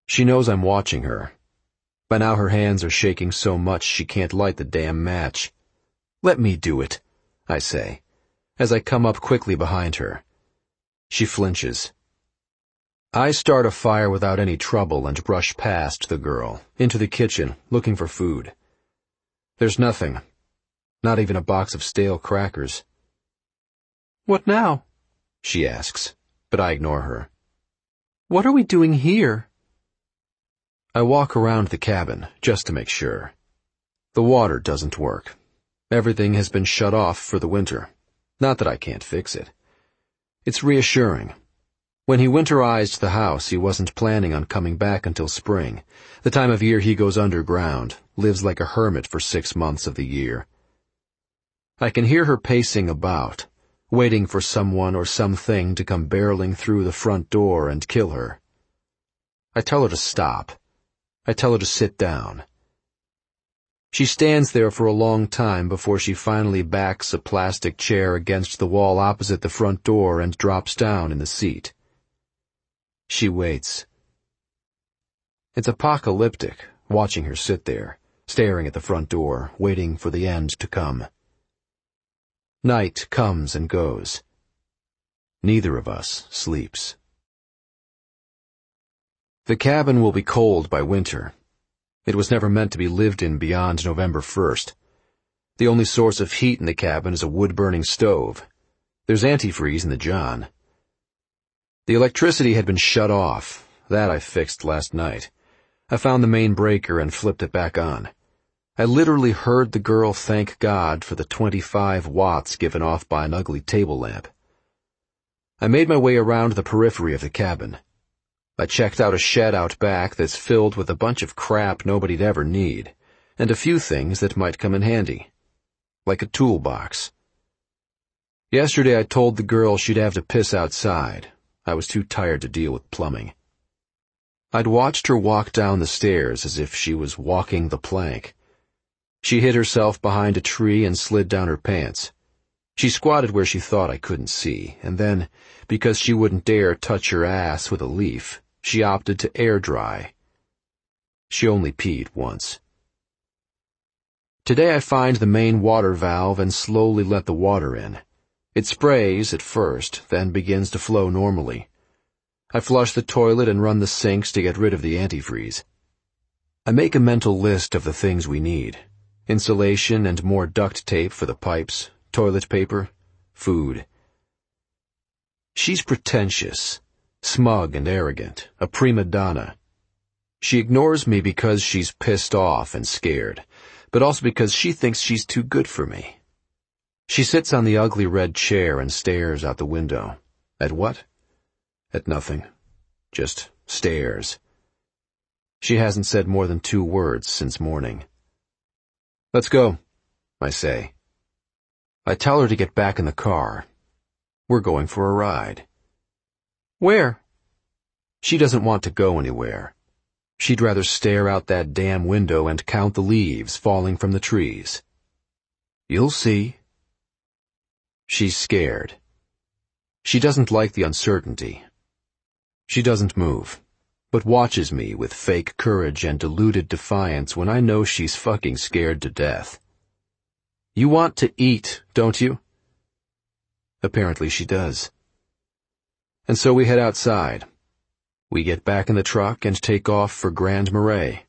She knows I'm watching her. By now her hands are shaking so much she can't light the damn match. "Let me do it," I say, as I come up quickly behind her. She flinches. I start a fire without any trouble and brush past the girl, into the kitchen, looking for food. There's nothing. Not even a box of stale crackers. "What now?" she asks, but I ignore her. "What are we doing here?" I walk around the cabin, just to make sure. The water doesn't work. Everything has been shut off for the winter. Not that I can't fix it. It's reassuring. When he winterized the house, he wasn't planning on coming back until spring, the time of year he goes underground, lives like a hermit for 6 months of the year. I can hear her pacing about, waiting for someone or something to come barreling through the front door and kill her. I tell her to stop. I tell her to sit down. She stands there for a long time before she finally backs a plastic chair against the wall opposite the front door and drops down in the seat. She waits. It's apocalyptic, watching her sit there, staring at the front door, waiting for the end to come. Night comes and goes. Neither of us sleeps. The cabin will be cold by winter. It was never meant to be lived in beyond November 1st. The only source of heat in the cabin is a wood-burning stove. There's antifreeze in the John. The electricity had been shut off. That I fixed last night. I found the main breaker and flipped it back on. I literally heard the girl thank God for the 25 watts given off by an ugly table lamp. I made my way around the periphery of the cabin. I checked out a shed out back that's filled with a bunch of crap nobody'd ever need, and a few things that might come in handy. Like a toolbox. Yesterday I told the girl she'd have to piss outside. I was too tired to deal with plumbing. I'd watched her walk down the stairs as if she was walking the plank. She hid herself behind a tree and slid down her pants. She squatted where she thought I couldn't see, and then, because she wouldn't dare touch her ass with a leaf, she opted to air dry. She only peed once. Today I find the main water valve and slowly let the water in. It sprays at first, then begins to flow normally. I flush the toilet and run the sinks to get rid of the antifreeze. I make a mental list of the things we need. Insulation and more duct tape for the pipes, toilet paper, food. She's pretentious, smug and arrogant, a prima donna. She ignores me because she's pissed off and scared, but also because she thinks she's too good for me. She sits on the ugly red chair and stares out the window. At what? At nothing. Just stares. She hasn't said more than 2 words since morning. "Let's go," I say. I tell her to get back in the car. We're going for a ride. "Where?" She doesn't want to go anywhere. She'd rather stare out that damn window and count the leaves falling from the trees. "You'll see." She's scared. She doesn't like the uncertainty. She doesn't move, but watches me with fake courage and deluded defiance when I know she's fucking scared to death. "You want to eat, don't you?" Apparently she does. And so we head outside. We get back in the truck and take off for Grand Marais.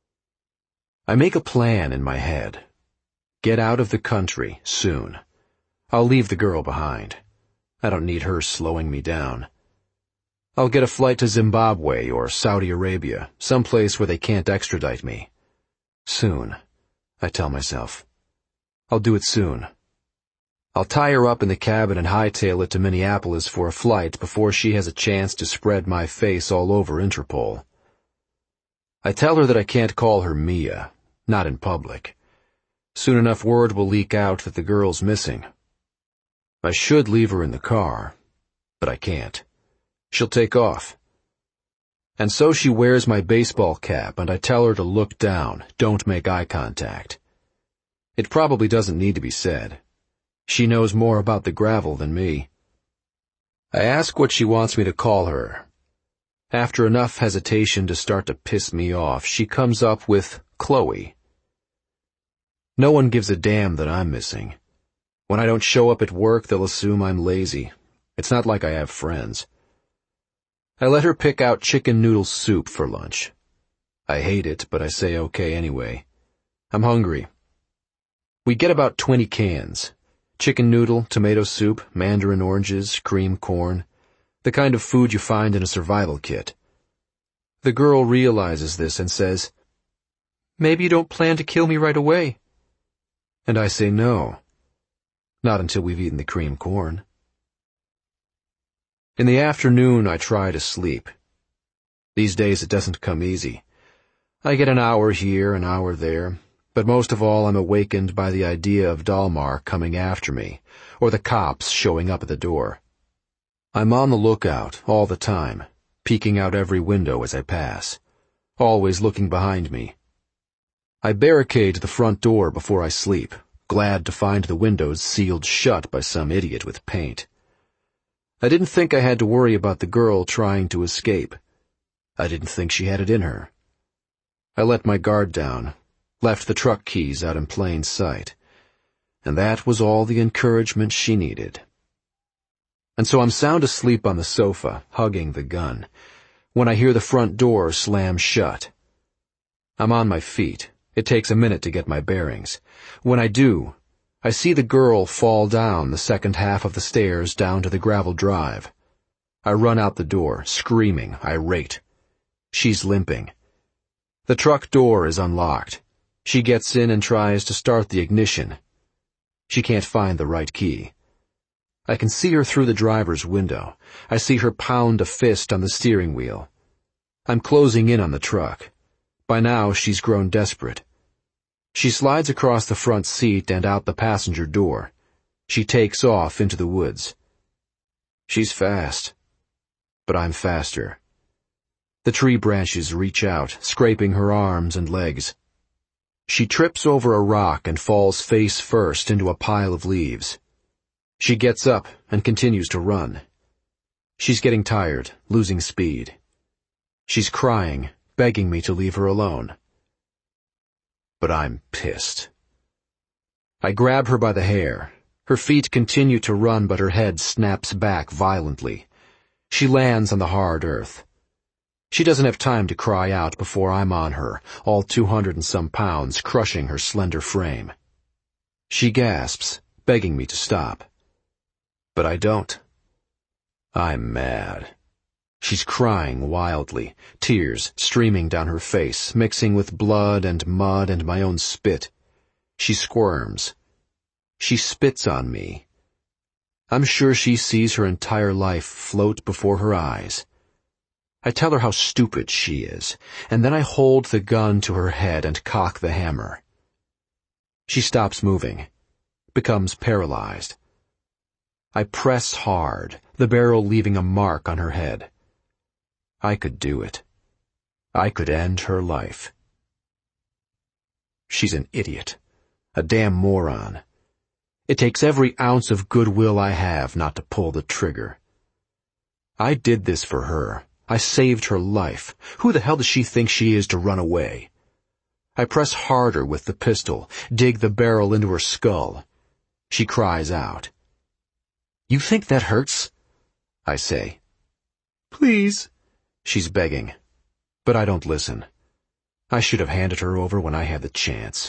I make a plan in my head. Get out of the country, soon. I'll leave the girl behind. I don't need her slowing me down. I'll get a flight to Zimbabwe or Saudi Arabia, someplace where they can't extradite me. Soon, I tell myself. I'll do it soon. I'll tie her up in the cabin and hightail it to Minneapolis for a flight before she has a chance to spread my face all over Interpol. I tell her that I can't call her Mia, not in public. Soon enough word will leak out that the girl's missing. I should leave her in the car, but I can't. She'll take off. And so she wears my baseball cap, and I tell her to look down, don't make eye contact. It probably doesn't need to be said. She knows more about the gravel than me. I ask what she wants me to call her. After enough hesitation to start to piss me off, she comes up with Chloe. No one gives a damn that I'm missing. When I don't show up at work, they'll assume I'm lazy. It's not like I have friends. I let her pick out chicken noodle soup for lunch. I hate it, but I say okay anyway. I'm hungry. We get about 20 cans. Chicken noodle, tomato soup, mandarin oranges, cream corn. The kind of food you find in a survival kit. The girl realizes this and says, "Maybe you don't plan to kill me right away." And I say no. Not until we've eaten the cream corn. In the afternoon, I try to sleep. These days it doesn't come easy. I get an hour here, an hour there, but most of all I'm awakened by the idea of Dalmar coming after me, or the cops showing up at the door. I'm on the lookout all the time, peeking out every window as I pass, always looking behind me. I barricade the front door before I sleep, glad to find the windows sealed shut by some idiot with paint. I didn't think I had to worry about the girl trying to escape. I didn't think she had it in her. I let my guard down, left the truck keys out in plain sight, and that was all the encouragement she needed. And so I'm sound asleep on the sofa, hugging the gun, when I hear the front door slam shut. I'm on my feet. It takes a minute to get my bearings. When I do, I see the girl fall down the second half of the stairs down to the gravel drive. I run out the door, screaming, irate. She's limping. The truck door is unlocked. She gets in and tries to start the ignition. She can't find the right key. I can see her through the driver's window. I see her pound a fist on the steering wheel. I'm closing in on the truck. By now, she's grown desperate. She slides across the front seat and out the passenger door. She takes off into the woods. She's fast, but I'm faster. The tree branches reach out, scraping her arms and legs. She trips over a rock and falls face first into a pile of leaves. She gets up and continues to run. She's getting tired, losing speed. She's crying, begging me to leave her alone. But I'm pissed. I grab her by the hair. Her feet continue to run, but her head snaps back violently. She lands on the hard earth. She doesn't have time to cry out before I'm on her, all 200 and some pounds, crushing her slender frame. She gasps, begging me to stop. But I don't. I'm mad. She's crying wildly, tears streaming down her face, mixing with blood and mud and my own spit. She squirms. She spits on me. I'm sure she sees her entire life float before her eyes. I tell her how stupid she is, and then I hold the gun to her head and cock the hammer. She stops moving, becomes paralyzed. I press hard, the barrel leaving a mark on her head. I could do it. I could end her life. She's an idiot, a damn moron. It takes every ounce of goodwill I have not to pull the trigger. I did this for her. I saved her life. Who the hell does she think she is to run away? I press harder with the pistol, dig the barrel into her skull. She cries out. "You think that hurts?" I say. "Please," she's begging. But I don't listen. I should have handed her over when I had the chance.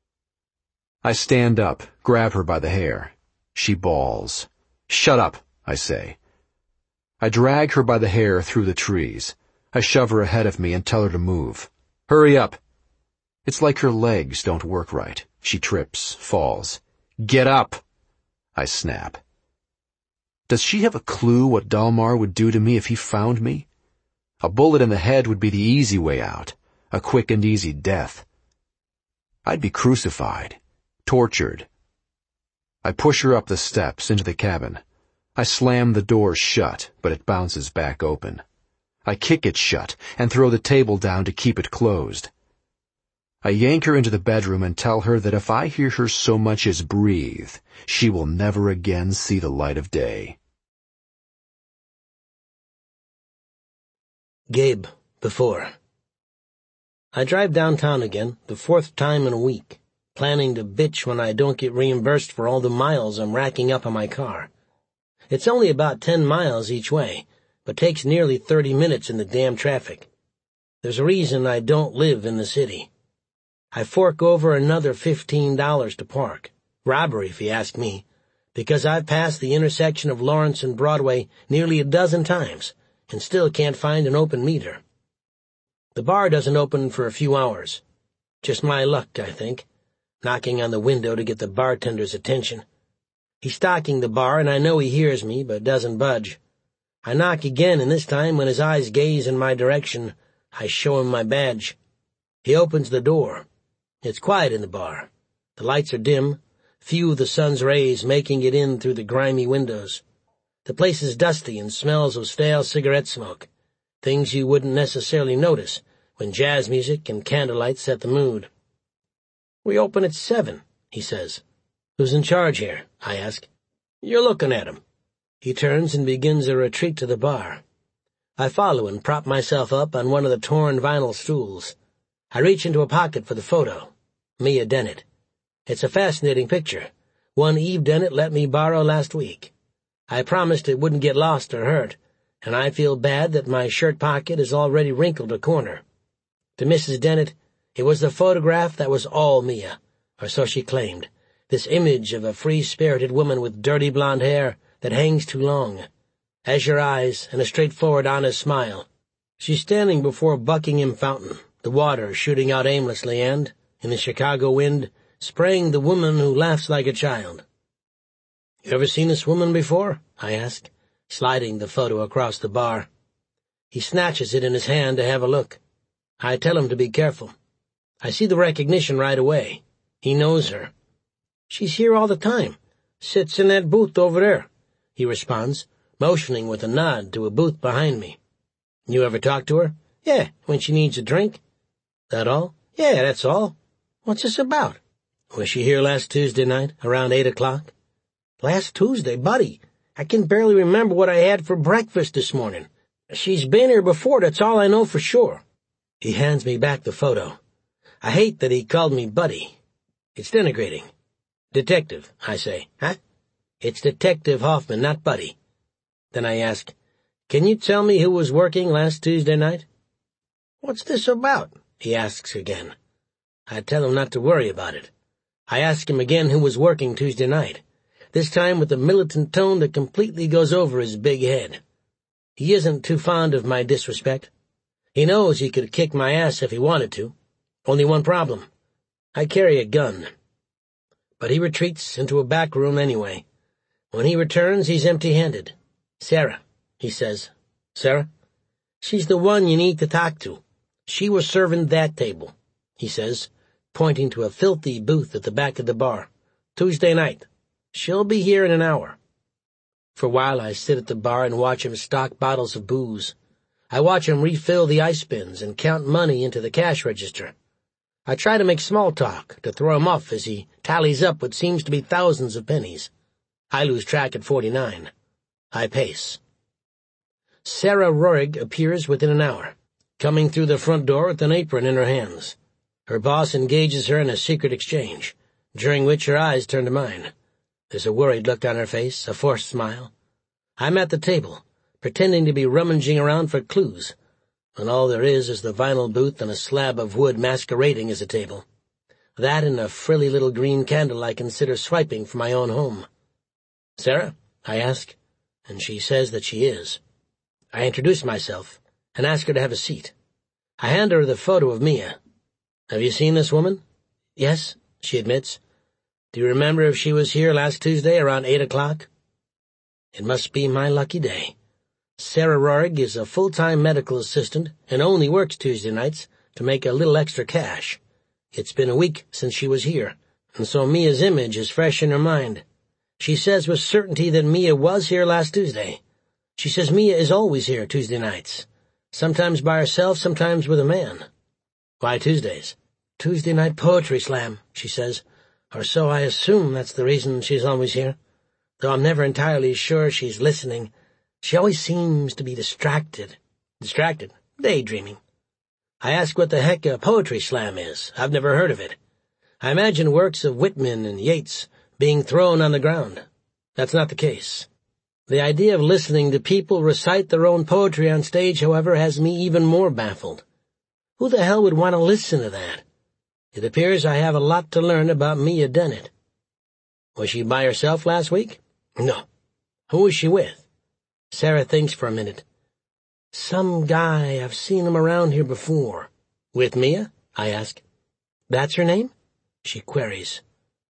I stand up, grab her by the hair. She bawls. "Shut up," I say. I drag her by the hair through the trees. I shove her ahead of me and tell her to move. "Hurry up." It's like her legs don't work right. She trips, falls. "Get up," I snap. Does she have a clue what Dalmar would do to me if he found me? A bullet in the head would be the easy way out, a quick and easy death. I'd be crucified, tortured. I push her up the steps into the cabin. I slam the door shut, but it bounces back open. I kick it shut and throw the table down to keep it closed. I yank her into the bedroom and tell her that if I hear her so much as breathe, she will never again see the light of day. Gabe, before. I drive downtown again, the 4th time in a week, planning to bitch when I don't get reimbursed for all the miles I'm racking up on my car. It's only about 10 miles each way, but takes nearly 30 minutes in the damn traffic. There's a reason I don't live in the city. I fork over another $15 to park. Robbery, if you ask me, because I've passed the intersection of Lawrence and Broadway nearly a dozen times and still can't find an open meter. The bar doesn't open for a few hours. Just my luck, I think, knocking on the window to get the bartender's attention. He's stocking the bar, and I know he hears me, but doesn't budge. I knock again, and this time, when his eyes gaze in my direction, I show him my badge. He opens the door. It's quiet in the bar. The lights are dim, few of the sun's rays making it in through the grimy windows. The place is dusty and smells of stale cigarette smoke, things you wouldn't necessarily notice when jazz music and candlelight set the mood. "We open at 7, he says. "Who's in charge here?" I ask. "You're looking at him." He turns and begins a retreat to the bar. I follow and prop myself up on one of the torn vinyl stools. I reach into a pocket for the photo. Mia Dennett. It's a fascinating picture, one Eve Dennett let me borrow last week. I promised it wouldn't get lost or hurt, and I feel bad that my shirt pocket is already wrinkled a corner. To Mrs. Dennett, it was the photograph that was all Mia, or so she claimed, this image of a free-spirited woman with dirty blonde hair that hangs too long, azure eyes, and a straightforward, honest smile. She's standing before Buckingham Fountain, the water shooting out aimlessly and, in the Chicago wind, spraying the woman who laughs like a child. "You ever seen this woman before?" I ask, sliding the photo across the bar. He snatches it in his hand to have a look. I tell him to be careful. I see the recognition right away. He knows her. "She's here all the time. Sits in that booth over there," he responds, motioning with a nod to a booth behind me. "You ever talk to her?" "Yeah, when she needs a drink." "That all?" "Yeah, that's all." "What's this about?" "Was she here last Tuesday night, around 8 o'clock? "Last Tuesday, buddy. I can barely remember what I had for breakfast this morning. She's been here before, that's all I know for sure." He hands me back the photo. I hate that he called me buddy. It's denigrating. "Detective," I say. "Huh?" "It's Detective Hoffman, not buddy." Then I ask, "Can you tell me who was working last Tuesday night?" "What's this about?" he asks again. I tell him not to worry about it. I ask him again who was working Tuesday night, this time with a militant tone that completely goes over his big head. He isn't too fond of my disrespect. He knows he could kick my ass if he wanted to. Only one problem. I carry a gun. But he retreats into a back room anyway. When he returns, he's empty-handed. "Sarah," he says. "Sarah? She's the one you need to talk to. She was serving that table," he says, pointing to a filthy booth at the back of the bar. "Tuesday night. She'll be here in an hour." For a while I sit at the bar and watch him stock bottles of booze. I watch him refill the ice bins and count money into the cash register. I try to make small talk, to throw him off as he tallies up what seems to be thousands of pennies. I lose track at 49. I pace. Sarah Roerig appears within an hour, coming through the front door with an apron in her hands. Her boss engages her in a secret exchange, during which her eyes turn to mine. There's a worried look on her face, a forced smile. I'm at the table, pretending to be rummaging around for clues, when all there is the vinyl booth and a slab of wood masquerading as a table. That and a frilly little green candle I consider swiping for my own home. "Sarah?" I ask, and she says that she is. I introduce myself and ask her to have a seat. I hand her the photo of Mia. "Have you seen this woman?" "Yes," she admits. "Do you remember if she was here last Tuesday around 8 o'clock? It must be my lucky day. Sarah Roerig is a full-time medical assistant and only works Tuesday nights to make a little extra cash. It's been a week since she was here, and so Mia's image is fresh in her mind. She says with certainty that Mia was here last Tuesday. She says Mia is always here Tuesday nights, sometimes by herself, sometimes with a man." "Why Tuesdays?" "Tuesday night poetry slam," she says, "or so I assume that's the reason she's always here, though I'm never entirely sure she's listening. She always seems to be distracted." "Distracted? Daydreaming. I ask what the heck a poetry slam is. I've never heard of it. I imagine works of Whitman and Yeats being thrown on the ground. That's not the case. The idea of listening to people recite their own poetry on stage, however, has me even more baffled. Who the hell would want to listen to that? It appears I have a lot to learn about Mia Dennett. Was she by herself last week? No. Who was she with? Sarah thinks for a minute. Some guy, I've seen him around here before. With Mia? I ask. That's her name? She queries.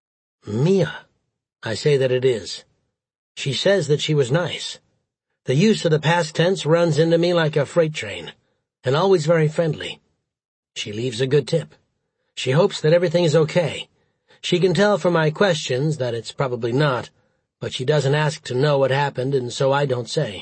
Mia. I say that it is. She says that she was nice. The use of the past tense runs into me like a freight train, and always very friendly. She leaves a good tip. She hopes that everything is okay. She can tell from my questions that it's probably not, but she doesn't ask to know what happened, and so I don't say.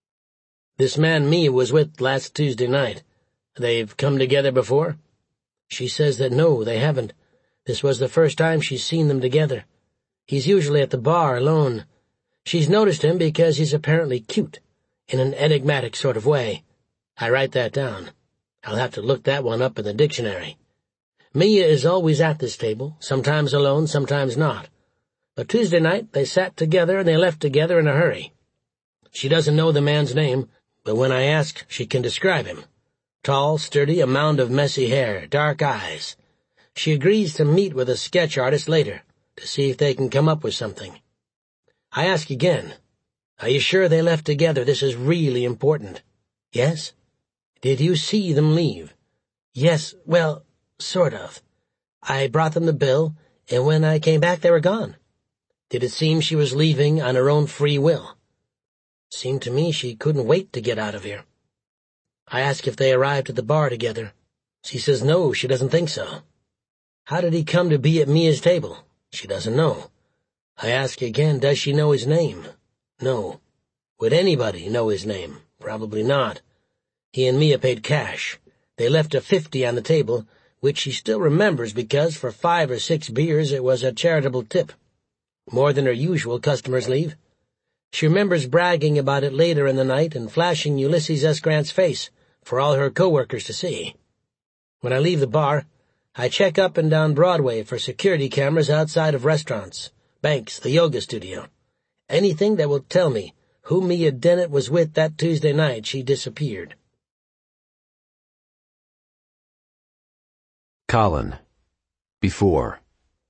This man Mia was with last Tuesday night. They've come together before? She says that no, they haven't. This was the first time she's seen them together. He's usually at the bar alone. She's noticed him because he's apparently cute, in an enigmatic sort of way. I write that down. I'll have to look that one up in the dictionary. Mia is always at this table, sometimes alone, sometimes not. But Tuesday night they sat together and they left together in a hurry. She doesn't know the man's name, but when I ask, she can describe him. Tall, sturdy, a mound of messy hair, dark eyes. She agrees to meet with a sketch artist later, to see if they can come up with something. I ask again, are you sure they left together? This is really important. Yes? Did you see them leave? Yes, well, sort of. I brought them the bill, and when I came back they were gone. Did it seem she was leaving on her own free will? Seemed to me she couldn't wait to get out of here. I ask if they arrived at the bar together. She says no, she doesn't think so. How did he come to be at Mia's table? She doesn't know. I ask again, does she know his name? No. Would anybody know his name? Probably not. He and Mia paid cash. They left a $50 on the table, which she still remembers because for 5 or 6 beers it was a charitable tip. More than her usual customers leave. She remembers bragging about it later in the night and flashing Ulysses S. Grant's face for all her coworkers to see. When I leave the bar, I check up and down Broadway for security cameras outside of restaurants, banks, the yoga studio. Anything that will tell me who Mia Dennett was with that Tuesday night she disappeared. Colin. Before.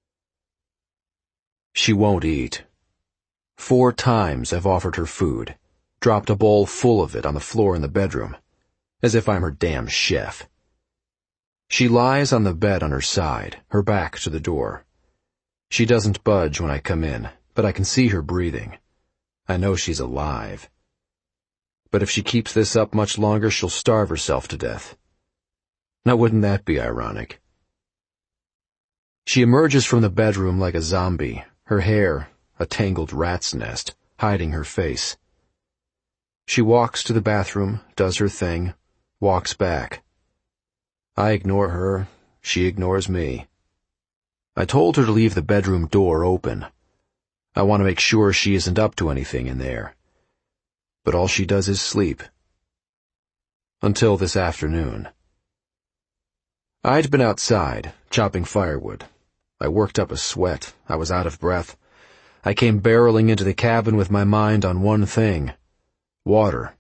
She won't eat. 4 times I've offered her food, dropped a bowl full of it on the floor in the bedroom, as if I'm her damn chef. She lies on the bed on her side, her back to the door. She doesn't budge when I come in, but I can see her breathing. I know she's alive. But if she keeps this up much longer, she'll starve herself to death. Now wouldn't that be ironic? She emerges from the bedroom like a zombie, her hair a tangled rat's nest, hiding her face. She walks to the bathroom, does her thing, walks back. I ignore her, she ignores me. I told her to leave the bedroom door open. I want to make sure she isn't up to anything in there. But all she does is sleep. Until this afternoon. I'd been outside, chopping firewood. I worked up a sweat. I was out of breath. I came barreling into the cabin with my mind on one thing: water.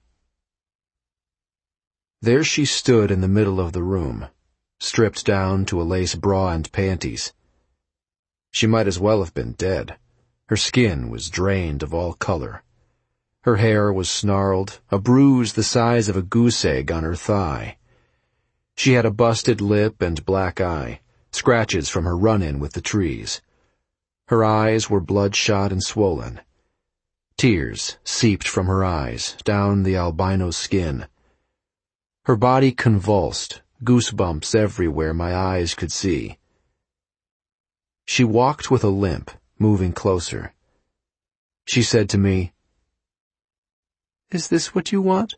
There she stood in the middle of the room, stripped down to a lace bra and panties. She might as well have been dead. Her skin was drained of all color. Her hair was snarled, a bruise the size of a goose egg on her thigh. She had a busted lip and black eye, scratches from her run-in with the trees. Her eyes were bloodshot and swollen. Tears seeped from her eyes, down the albino skin. Her body convulsed, goosebumps everywhere my eyes could see. She walked with a limp, moving closer. She said to me, "Is this what you want?"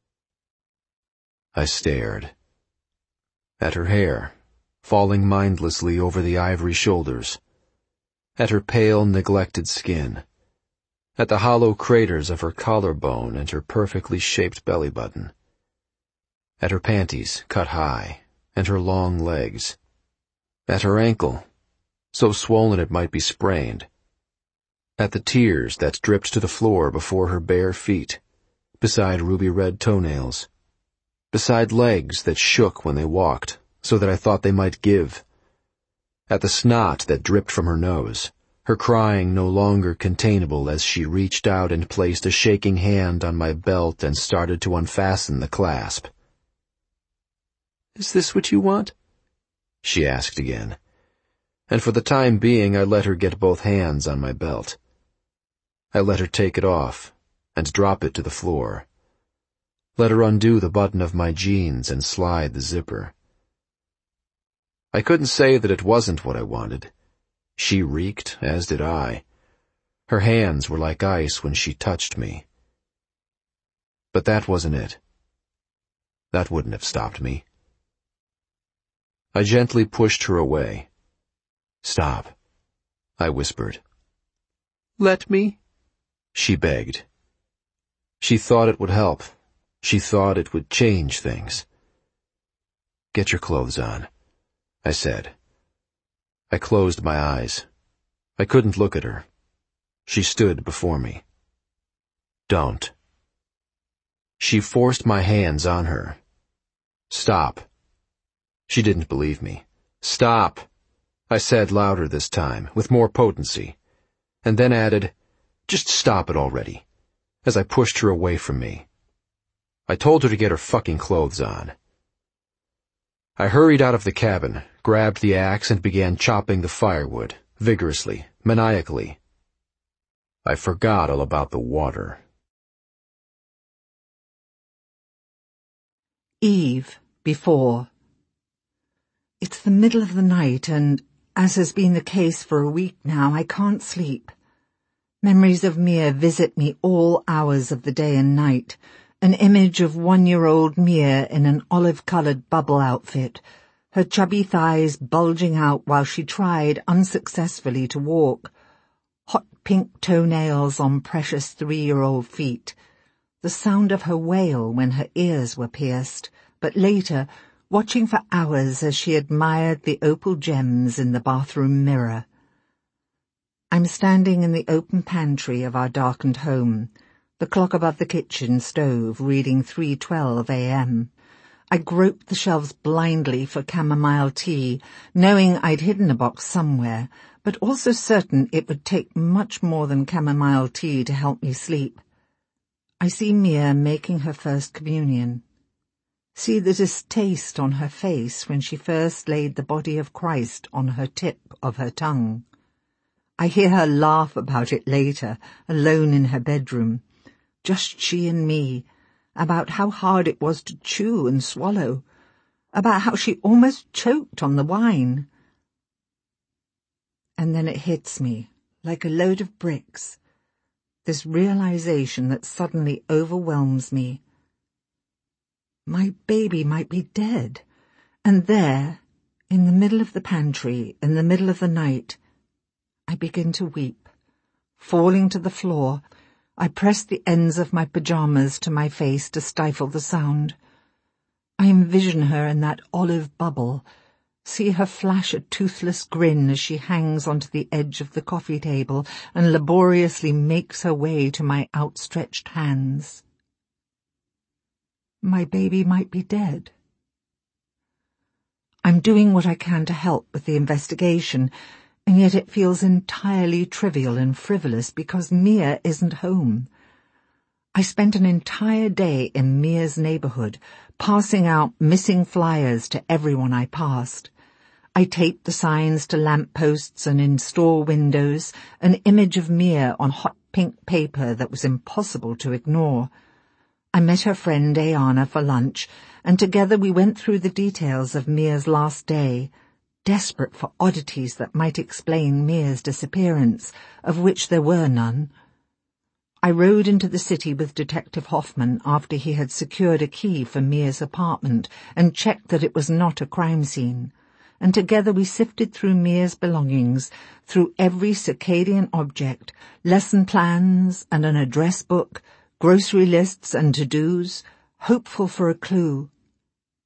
I stared. At her hair, falling mindlessly over the ivory shoulders. At her pale, neglected skin. At the hollow craters of her collarbone and her perfectly shaped belly button. at her panties cut high, and her long legs, at her ankle, so swollen it might be sprained, at the tears that dripped to the floor before her bare feet, beside ruby-red toenails, beside legs that shook when they walked, so that I thought they might give, at the snot that dripped from her nose, her crying no longer containable as she reached out and placed a shaking hand on my belt and started to unfasten the clasp. "Is this what you want?" she asked again, and for the time being I let her get both hands on my belt. I let her take it off and drop it to the floor. Let her undo the button of my jeans and slide the zipper. I couldn't say that it wasn't what I wanted. She reeked, as did I. Her hands were like ice when she touched me. But that wasn't it. That wouldn't have stopped me. I gently pushed her away. "Stop," I whispered. "Let me?" she begged. She thought it would help. She thought it would change things. "Get your clothes on," I said. I closed my eyes. I couldn't look at her. She stood before me. "Don't." She forced my hands on her. "Stop." She didn't believe me. "Stop," I said louder this time, with more potency, and then added, "Just stop it already," as I pushed her away from me. I told her to get her fucking clothes on. I hurried out of the cabin, grabbed the axe, and began chopping the firewood, vigorously, maniacally. I forgot all about the water. Eve, before. It's the middle of the night and, as has been the case for a week now, I can't sleep. Memories of Mia visit me all hours of the day and night. An image of 1-year-old Mia in an olive-coloured bubble outfit, her chubby thighs bulging out while she tried unsuccessfully to walk. Hot pink toenails on precious 3-year-old feet. The sound of her wail when her ears were pierced, but later, watching for hours as she admired the opal gems in the bathroom mirror. I'm standing in the open pantry of our darkened home, the clock above the kitchen stove reading 3:12 a.m. I groped the shelves blindly for chamomile tea, knowing I'd hidden a box somewhere, but also certain it would take much more than chamomile tea to help me sleep. I see Mia making her first communion. See the distaste on her face when she first laid the body of Christ on her tip of her tongue. I hear her laugh about it later, alone in her bedroom. Just she and me, about how hard it was to chew and swallow, about how she almost choked on the wine. And then it hits me, like a load of bricks, this realization that suddenly overwhelms me. My baby might be dead, and there, in the middle of the pantry, in the middle of the night, I begin to weep. Falling to the floor, I press the ends of my pajamas to my face to stifle the sound. I envision her in that olive bubble, see her flash a toothless grin as she hangs onto the edge of the coffee table and laboriously makes her way to my outstretched hands. My baby might be dead. I'm doing what I can to help with the investigation, and yet it feels entirely trivial and frivolous because Mia isn't home. I spent an entire day in Mia's neighborhood, passing out missing flyers to everyone I passed. I taped the signs to lamp posts and in store windows, an image of Mia on hot pink paper that was impossible to ignore. I met her friend Ayana for lunch, and together we went through the details of Mia's last day, desperate for oddities that might explain Mia's disappearance, of which there were none. I rode into the city with Detective Hoffman after he had secured a key for Mia's apartment and checked that it was not a crime scene, and together we sifted through Mia's belongings, through every circadian object, lesson plans and an address book, grocery lists and to-dos, hopeful for a clue.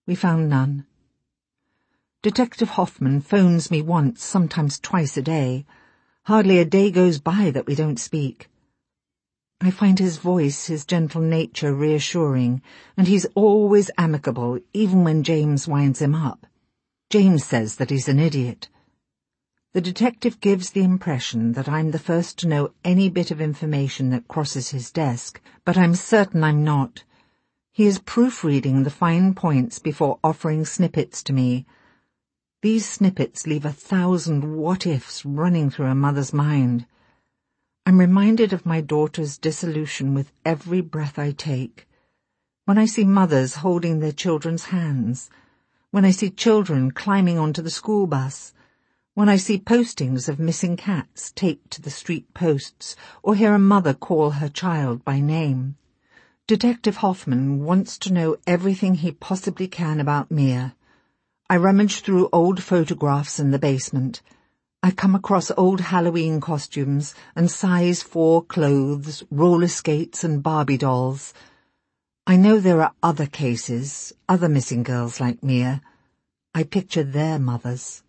We found none. Detective Hoffman phones me once, sometimes twice a day. Hardly a day goes by that we don't speak. I find his voice, his gentle nature reassuring, and he's always amicable, even when James winds him up. James says that he's an idiot. The detective gives the impression that I'm the first to know any bit of information that crosses his desk, but I'm certain I'm not. He is proofreading the fine points before offering snippets to me. These snippets leave 1,000 what-ifs running through a mother's mind. I'm reminded of my daughter's dissolution with every breath I take. When I see mothers holding their children's hands, when I see children climbing onto the school bus, when I see postings of missing cats taped to the street posts, or hear a mother call her child by name. Detective Hoffman wants to know everything he possibly can about Mia. I rummage through old photographs in the basement. I come across old Halloween costumes and size 4 clothes, roller skates and Barbie dolls. I know there are other cases, other missing girls like Mia. I picture their mothers.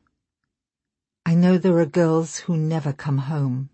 I know there are girls who never come home.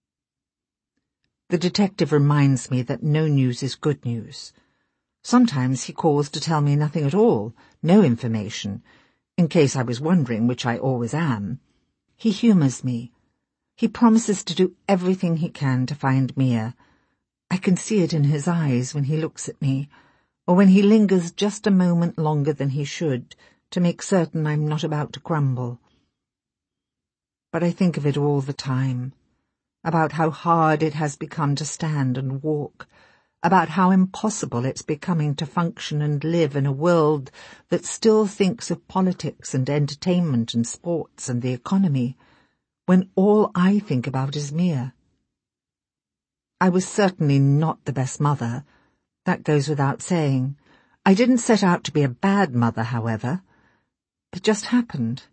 The detective reminds me that no news is good news. Sometimes he calls to tell me nothing at all, no information, in case I was wondering, which I always am. He humours me. He promises to do everything he can to find Mia. I can see it in his eyes when he looks at me, or when he lingers just a moment longer than he should, to make certain I'm not about to crumble. But I think of it all the time, about how hard it has become to stand and walk, about how impossible it's becoming to function and live in a world that still thinks of politics and entertainment and sports and the economy, when all I think about is Mia. I was certainly not the best mother. That goes without saying. I didn't set out to be a bad mother, however. It just happened.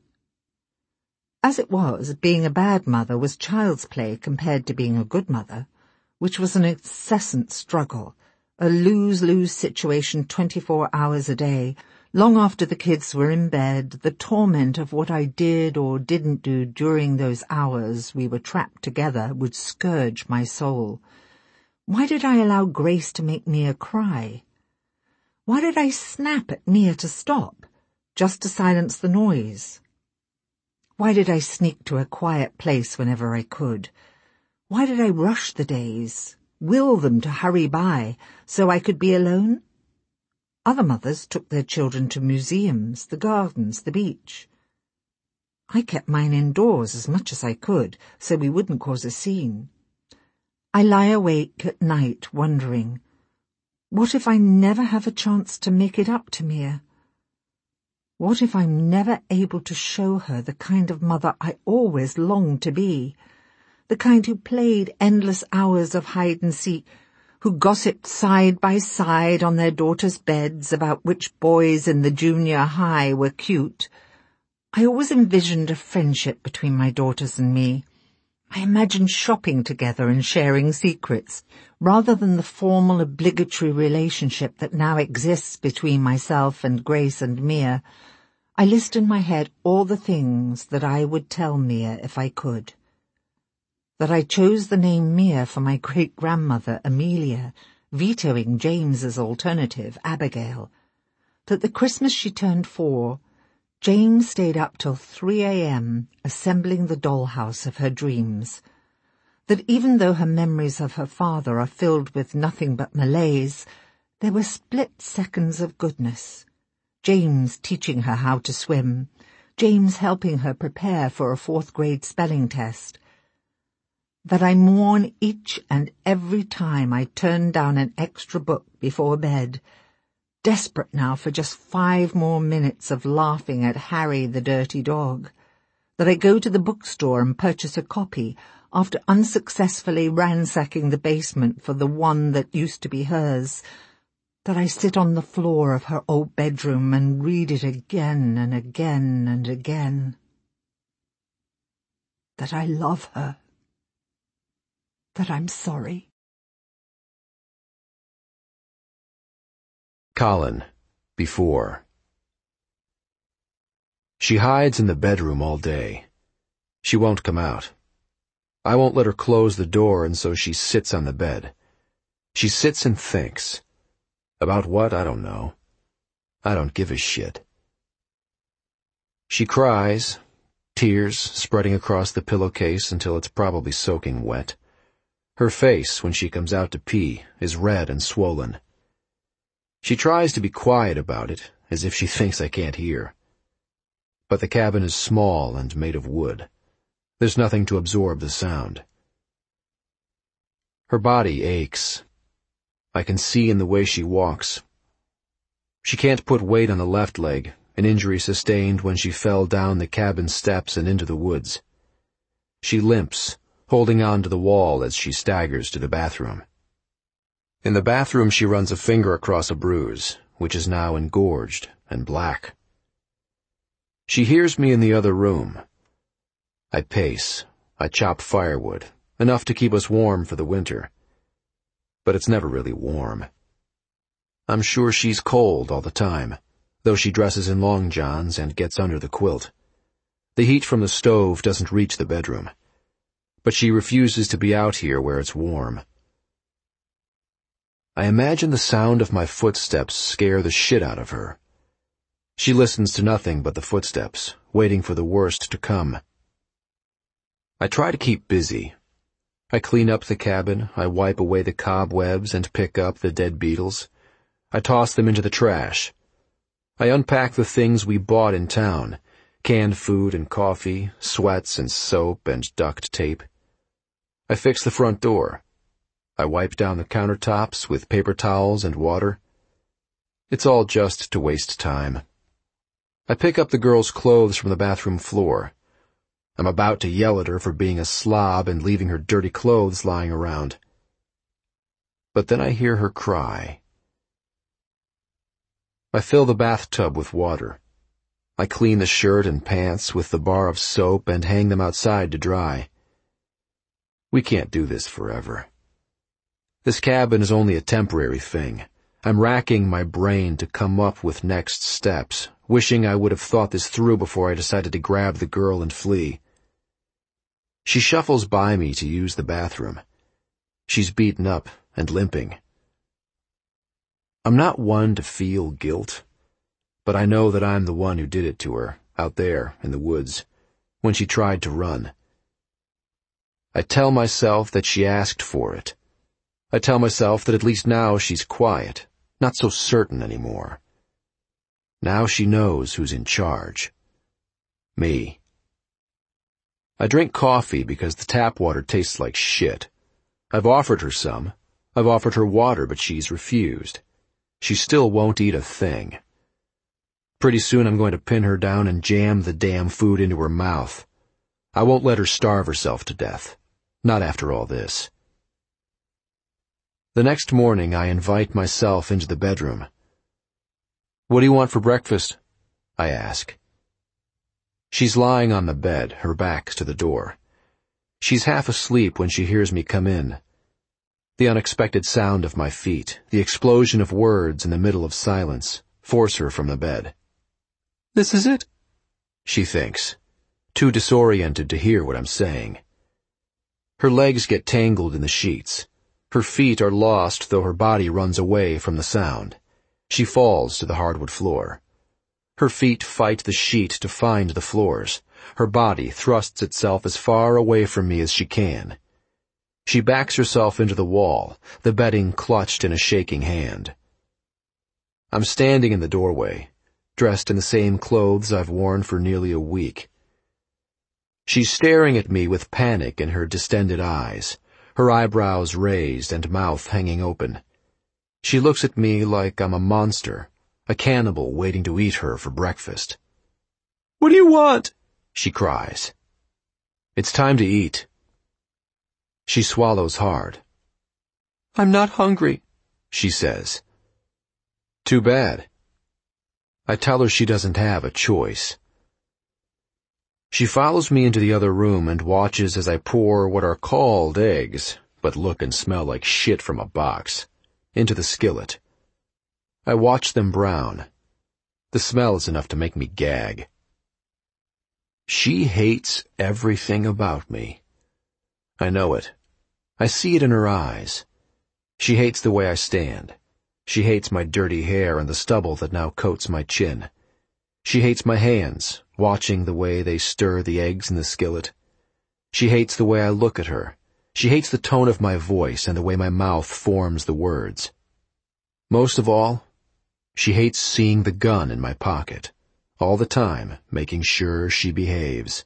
As it was, being a bad mother was child's play compared to being a good mother, which was an incessant struggle, a lose-lose situation 24 hours a day. Long after the kids were in bed, the torment of what I did or didn't do during those hours we were trapped together would scourge my soul. Why did I allow Grace to make Mia cry? Why did I snap at Mia to stop, just to silence the noise? Why did I sneak to a quiet place whenever I could? Why did I rush the days, will them to hurry by, so I could be alone? Other mothers took their children to museums, the gardens, the beach. I kept mine indoors as much as I could, so we wouldn't cause a scene. I lie awake at night wondering, what if I never have a chance to make it up to Mia? What if I'm never able to show her the kind of mother I always longed to be, the kind who played endless hours of hide-and-seek, who gossiped side by side on their daughters' beds about which boys in the junior high were cute? I always envisioned a friendship between my daughters and me. I imagined shopping together and sharing secrets, rather than the formal obligatory relationship that now exists between myself and Grace and Mia. I list in my head all the things that I would tell Mia if I could. That I chose the name Mia for my great-grandmother, Amelia, vetoing James's alternative, Abigail. That the Christmas she turned 4, James stayed up till 3 a.m. assembling the dollhouse of her dreams. That even though her memories of her father are filled with nothing but malaise, there were split seconds of goodness. James teaching her how to swim, James helping her prepare for a 4th-grade spelling test. That I mourn each and every time I turn down an extra book before bed, desperate now for just 5 more minutes of laughing at Harry the dirty dog. That I go to the bookstore and purchase a copy after unsuccessfully ransacking the basement for the one that used to be hers. That I sit on the floor of her old bedroom and read it again and again and again. That I love her. That I'm sorry. Colin, before. She hides in the bedroom all day. She won't come out. I won't let her close the door, and so she sits on the bed. She sits and thinks. About what, I don't know. I don't give a shit. She cries, tears spreading across the pillowcase until it's probably soaking wet. Her face, when she comes out to pee, is red and swollen. She tries to be quiet about it, as if she thinks I can't hear. But the cabin is small and made of wood. There's nothing to absorb the sound. Her body aches. I can see in the way she walks. She can't put weight on the left leg, an injury sustained when she fell down the cabin steps and into the woods. She limps, holding on to the wall as she staggers to the bathroom. In the bathroom she runs a finger across a bruise, which is now engorged and black. She hears me in the other room. I pace. I chop firewood, enough to keep us warm for the winter. But it's never really warm. I'm sure she's cold all the time, though she dresses in long johns and gets under the quilt. The heat from the stove doesn't reach the bedroom. But she refuses to be out here where it's warm. I imagine the sound of my footsteps scare the shit out of her. She listens to nothing but the footsteps, waiting for the worst to come. I try to keep busy. I clean up the cabin, I wipe away the cobwebs and pick up the dead beetles. I toss them into the trash. I unpack the things we bought in town, canned food and coffee, sweats and soap and duct tape. I fix the front door. I wipe down the countertops with paper towels and water. It's all just to waste time. I pick up the girl's clothes from the bathroom floor. I'm about to yell at her for being a slob and leaving her dirty clothes lying around. But then I hear her cry. I fill the bathtub with water. I clean the shirt and pants with the bar of soap and hang them outside to dry. We can't do this forever. This cabin is only a temporary thing. I'm racking my brain to come up with next steps, wishing I would have thought this through before I decided to grab the girl and flee. She shuffles by me to use the bathroom. She's beaten up and limping. I'm not one to feel guilt, but I know that I'm the one who did it to her, out there in the woods, when she tried to run. I tell myself that she asked for it. I tell myself that at least now she's quiet, not so certain anymore. Now she knows who's in charge. Me. I drink coffee because the tap water tastes like shit. I've offered her some. I've offered her water, but she's refused. She still won't eat a thing. Pretty soon I'm going to pin her down and jam the damn food into her mouth. I won't let her starve herself to death. Not after all this. The next morning I invite myself into the bedroom. "What do you want for breakfast?" I ask. She's lying on the bed, her back to the door. She's half asleep when she hears me come in. The unexpected sound of my feet, the explosion of words in the middle of silence, force her from the bed. This is it? She thinks, too disoriented to hear what I'm saying. Her legs get tangled in the sheets. Her feet are lost, though her body runs away from the sound. She falls to the hardwood floor. Her feet fight the sheet to find the floors. Her body thrusts itself as far away from me as she can. She backs herself into the wall, the bedding clutched in a shaking hand. I'm standing in the doorway, dressed in the same clothes I've worn for nearly a week. She's staring at me with panic in her distended eyes, her eyebrows raised and mouth hanging open. She looks at me like I'm a monster, a cannibal waiting to eat her for breakfast. "What do you want?" she cries. "It's time to eat." She swallows hard. "I'm not hungry," she says. Too bad. I tell her she doesn't have a choice. She follows me into the other room and watches as I pour what are called eggs, but look and smell like shit from a box, into the skillet. I watch them brown. The smell is enough to make me gag. She hates everything about me. I know it. I see it in her eyes. She hates the way I stand. She hates my dirty hair and the stubble that now coats my chin. She hates my hands, watching the way they stir the eggs in the skillet. She hates the way I look at her. She hates the tone of my voice and the way my mouth forms the words. Most of all, she hates seeing the gun in my pocket, all the time making sure she behaves.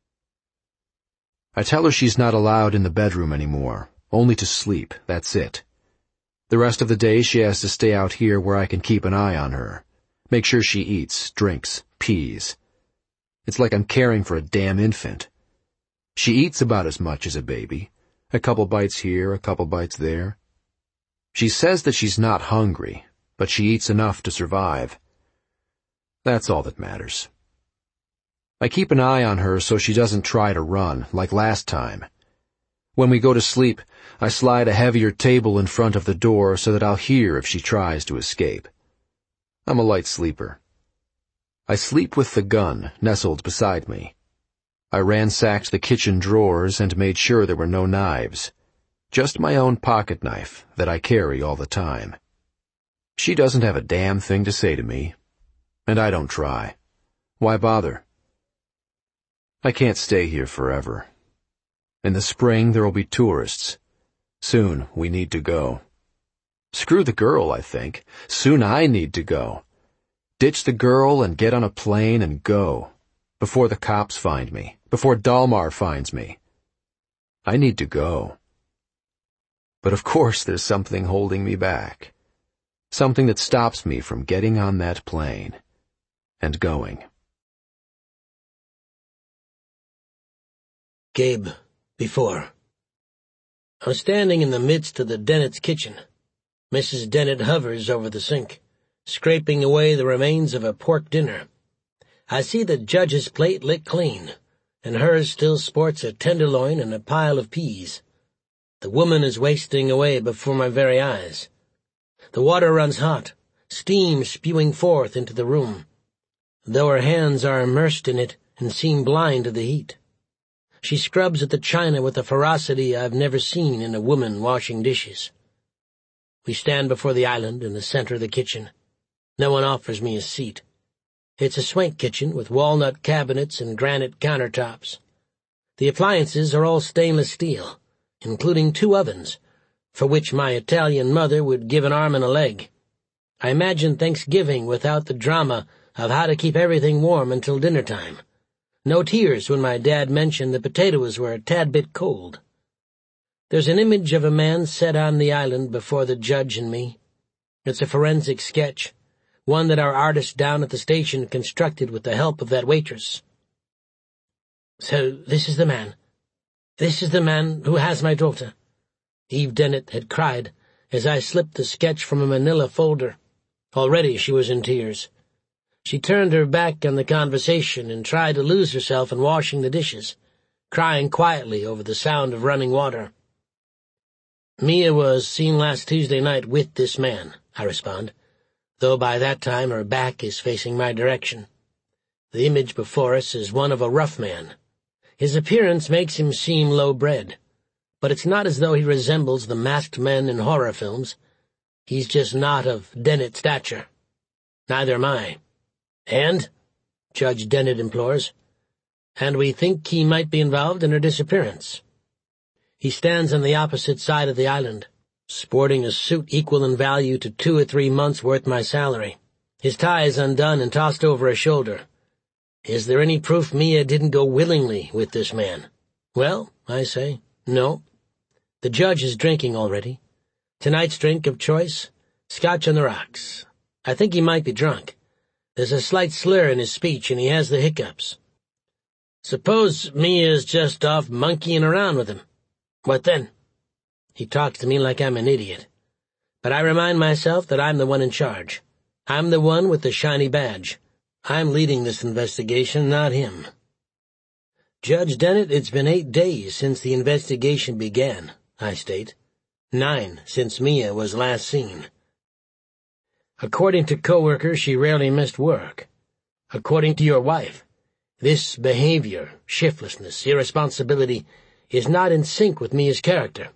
I tell her she's not allowed in the bedroom anymore, only to sleep, that's it. The rest of the day she has to stay out here where I can keep an eye on her, make sure she eats, drinks, pees. It's like I'm caring for a damn infant. She eats about as much as a baby, a couple bites here, a couple bites there. She says that she's not hungry, but she eats enough to survive. That's all that matters. I keep an eye on her so she doesn't try to run, like last time. When we go to sleep, I slide a heavier table in front of the door so that I'll hear if she tries to escape. I'm a light sleeper. I sleep with the gun nestled beside me. I ransacked the kitchen drawers and made sure there were no knives. Just my own pocket knife that I carry all the time. She doesn't have a damn thing to say to me, and I don't try. Why bother? I can't stay here forever. In the spring there will be tourists. Soon we need to go. Screw the girl, I think. Soon I need to go. Ditch the girl and get on a plane and go. Before the cops find me. Before Dalmar finds me. I need to go. But of course there's something holding me back. Something that stops me from getting on that plane and going. Gabe, before. I'm standing in the midst of the Dennett's kitchen. Mrs. Dennett hovers over the sink, scraping away the remains of a pork dinner. I see the judge's plate licked clean, and hers still sports a tenderloin and a pile of peas. The woman is wasting away before my very eyes. The water runs hot, steam spewing forth into the room, though her hands are immersed in it and seem blind to the heat. She scrubs at the china with a ferocity I've never seen in a woman washing dishes. We stand before the island in the center of the kitchen. No one offers me a seat. It's a swank kitchen with walnut cabinets and granite countertops. The appliances are all stainless steel, including 2 ovens, for which my Italian mother would give an arm and a leg. I imagine Thanksgiving without the drama of how to keep everything warm until dinner time. No tears when my dad mentioned the potatoes were a tad bit cold. There's an image of a man set on the island before the judge and me. It's a forensic sketch, one that our artist down at the station constructed with the help of that waitress. So this is the man. This is the man who has my daughter. Eve Dennett had cried as I slipped the sketch from a manila folder. Already she was in tears. She turned her back on the conversation and tried to lose herself in washing the dishes, crying quietly over the sound of running water. Mia was seen last Tuesday night with this man, I respond, though by that time her back is facing my direction. The image before us is one of a rough man. His appearance makes him seem low-bred, but it's not as though he resembles the masked men in horror films. He's just not of Dennett stature. Neither am I. And, Judge Dennett implores, and we think he might be involved in her disappearance. He stands on the opposite side of the island, sporting a suit equal in value to 2 or 3 months' worth my salary. His tie is undone and tossed over his shoulder. Is there any proof Mia didn't go willingly with this man? Well, I say, no. The judge is drinking already. Tonight's drink of choice, Scotch on the rocks. I think he might be drunk. There's a slight slur in his speech, and he has the hiccups. Suppose Mia's just off monkeying around with him. What then? He talks to me like I'm an idiot. But I remind myself that I'm the one in charge. I'm the one with the shiny badge. I'm leading this investigation, not him. Judge Dennett, it's been 8 days since the investigation began, I state. 9 since Mia was last seen. According to coworkers, she rarely missed work. According to your wife, This behavior, shiftlessness, irresponsibility, is not in sync with Mia's character.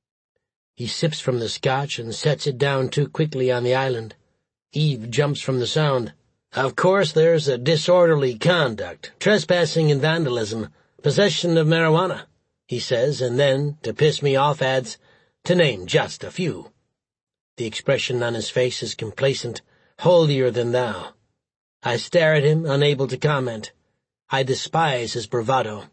He sips from the scotch and sets it down too quickly on the island. Eve jumps from the sound. Of course there's a disorderly conduct, trespassing and vandalism, possession of marijuana, he says, and then, to piss me off, adds, to name just a few. The expression on his face is complacent, holier than thou. I stare at him, unable to comment. I despise his bravado.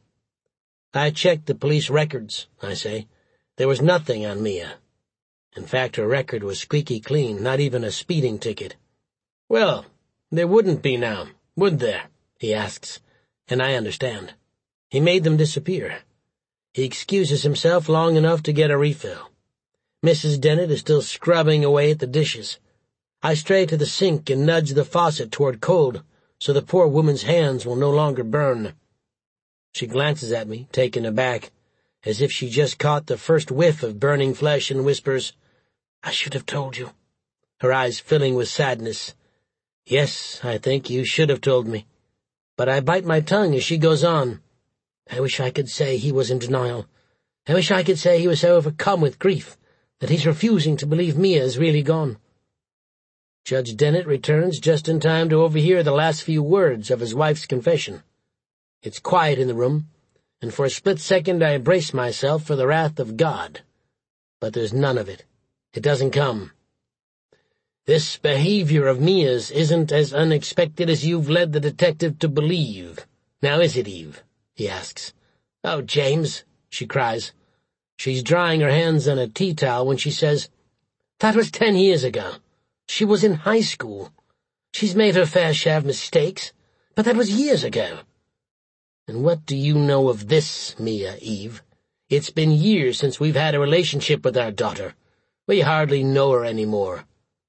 I checked the police records, I say. There was nothing on Mia. In fact, her record was squeaky clean, not even a speeding ticket. Well, there wouldn't be now, would there? He asks, and I understand. He made them disappear. He excuses himself long enough to get a refill. Mrs. Dennett is still scrubbing away at the dishes. I stray to the sink and nudge the faucet toward cold, so the poor woman's hands will no longer burn. She glances at me, taken aback, as if she just caught the first whiff of burning flesh, and whispers, "I should have told you," her eyes filling with sadness. Yes, I think you should have told me. But I bite my tongue as she goes on. I wish I could say he was in denial. I wish I could say he was so overcome with grief that he's refusing to believe Mia is really gone. Judge Dennett returns just in time to overhear the last few words of his wife's confession. It's quiet in the room, and for a split second I brace myself for the wrath of God. But there's none of it. It doesn't come. This behavior of Mia's isn't as unexpected as you've led the detective to believe. Now is it, Eve? He asks. Oh, James, she cries. She's drying her hands on a tea towel when she says, That was 10 years ago. She was in high school. She's made her fair share of mistakes, but that was years ago. And what do you know of this, Mia, Eve? It's been years since we've had a relationship with our daughter. We hardly know her anymore.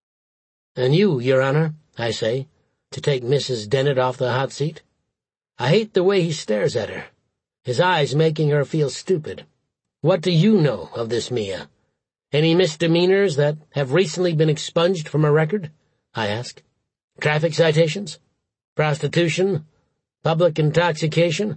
And you, Your Honor, I say, to take Mrs. Dennett off the hot seat. I hate the way he stares at her, his eyes making her feel stupid. What do you know of this Mia? Any misdemeanors that have recently been expunged from her record? I ask. Traffic citations? Prostitution? Public intoxication?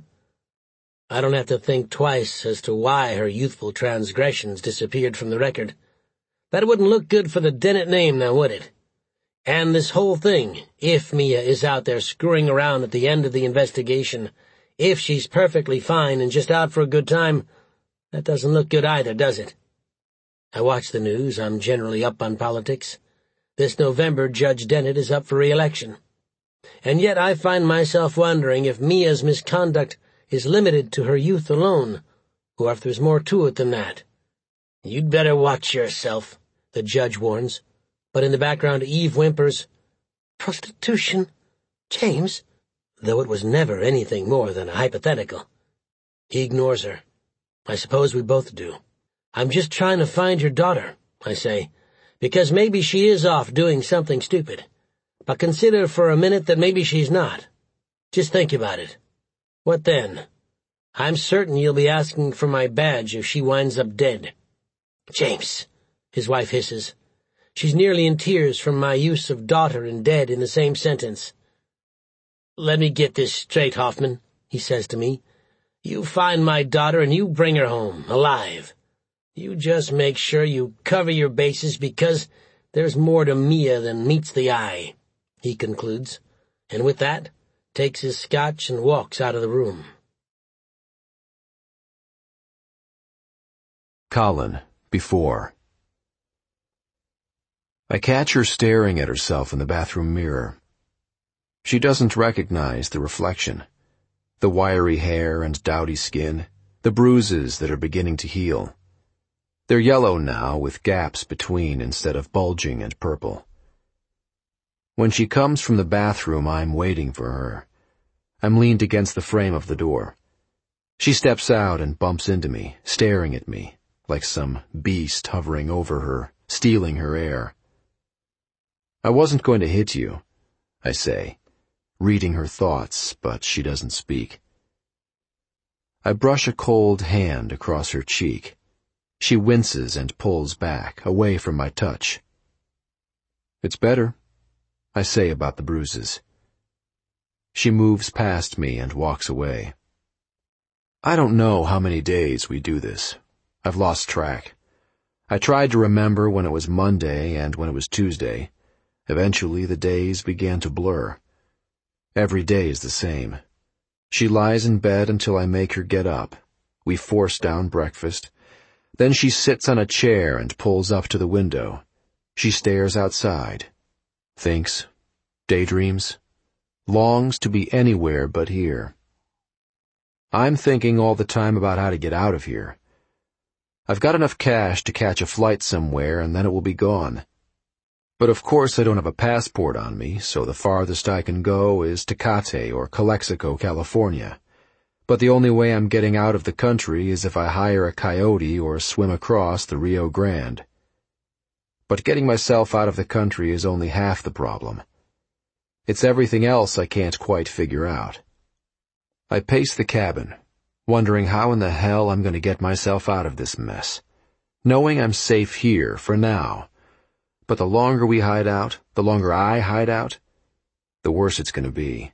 I don't have to think twice as to why her youthful transgressions disappeared from the record. That wouldn't look good for the Dennett name, now would it? And this whole thing, if Mia is out there screwing around at the end of the investigation, if she's perfectly fine and just out for a good time, that doesn't look good either, does it? I watch the news. I'm generally up on politics. This November, Judge Dennett is up for re-election. And yet I find myself wondering if Mia's misconduct is limited to her youth alone, or if there's more to it than that. You'd better watch yourself, the judge warns. But in the background Eve whimpers, Prostitution? James? Though it was never anything more than a hypothetical. He ignores her. I suppose we both do. I'm just trying to find your daughter, I say, because maybe she is off doing something stupid. But consider for a minute that maybe she's not. Just think about it. What then? I'm certain you'll be asking for my badge if she winds up dead. James, his wife hisses. She's nearly in tears from my use of daughter and dead in the same sentence. Let me get this straight, Hoffman, he says to me. You find my daughter and you bring her home, alive. You just make sure you cover your bases because there's more to Mia than meets the eye, he concludes, and with that, takes his scotch and walks out of the room. Colin, before. I catch her staring at herself in the bathroom mirror. She doesn't recognize the reflection, the wiry hair and dowdy skin, the bruises that are beginning to heal. They're yellow now with gaps between instead of bulging and purple. When she comes from the bathroom, I'm waiting for her. I'm leaned against the frame of the door. She steps out and bumps into me, staring at me, like some beast hovering over her, stealing her air. I wasn't going to hit you, I say, reading her thoughts, but she doesn't speak. I brush a cold hand across her cheek. She winces and pulls back, away from my touch. It's better, I say about the bruises. She moves past me and walks away. I don't know how many days we do this. I've lost track. I tried to remember when it was Monday and when it was Tuesday. Eventually, the days began to blur. Every day is the same. She lies in bed until I make her get up. We force down breakfast. Then she sits on a chair and pulls up to the window. She stares outside. Thinks. Daydreams. Longs to be anywhere but here. I'm thinking all the time about how to get out of here. I've got enough cash to catch a flight somewhere and then it will be gone. But of course I don't have a passport on me, so the farthest I can go is Tecate or Calexico, California. But the only way I'm getting out of the country is if I hire a coyote or swim across the Rio Grande. But getting myself out of the country is only half the problem. It's everything else I can't quite figure out. I pace the cabin, wondering how in the hell I'm going to get myself out of this mess, knowing I'm safe here for now. But the longer we hide out, the longer I hide out, the worse it's going to be.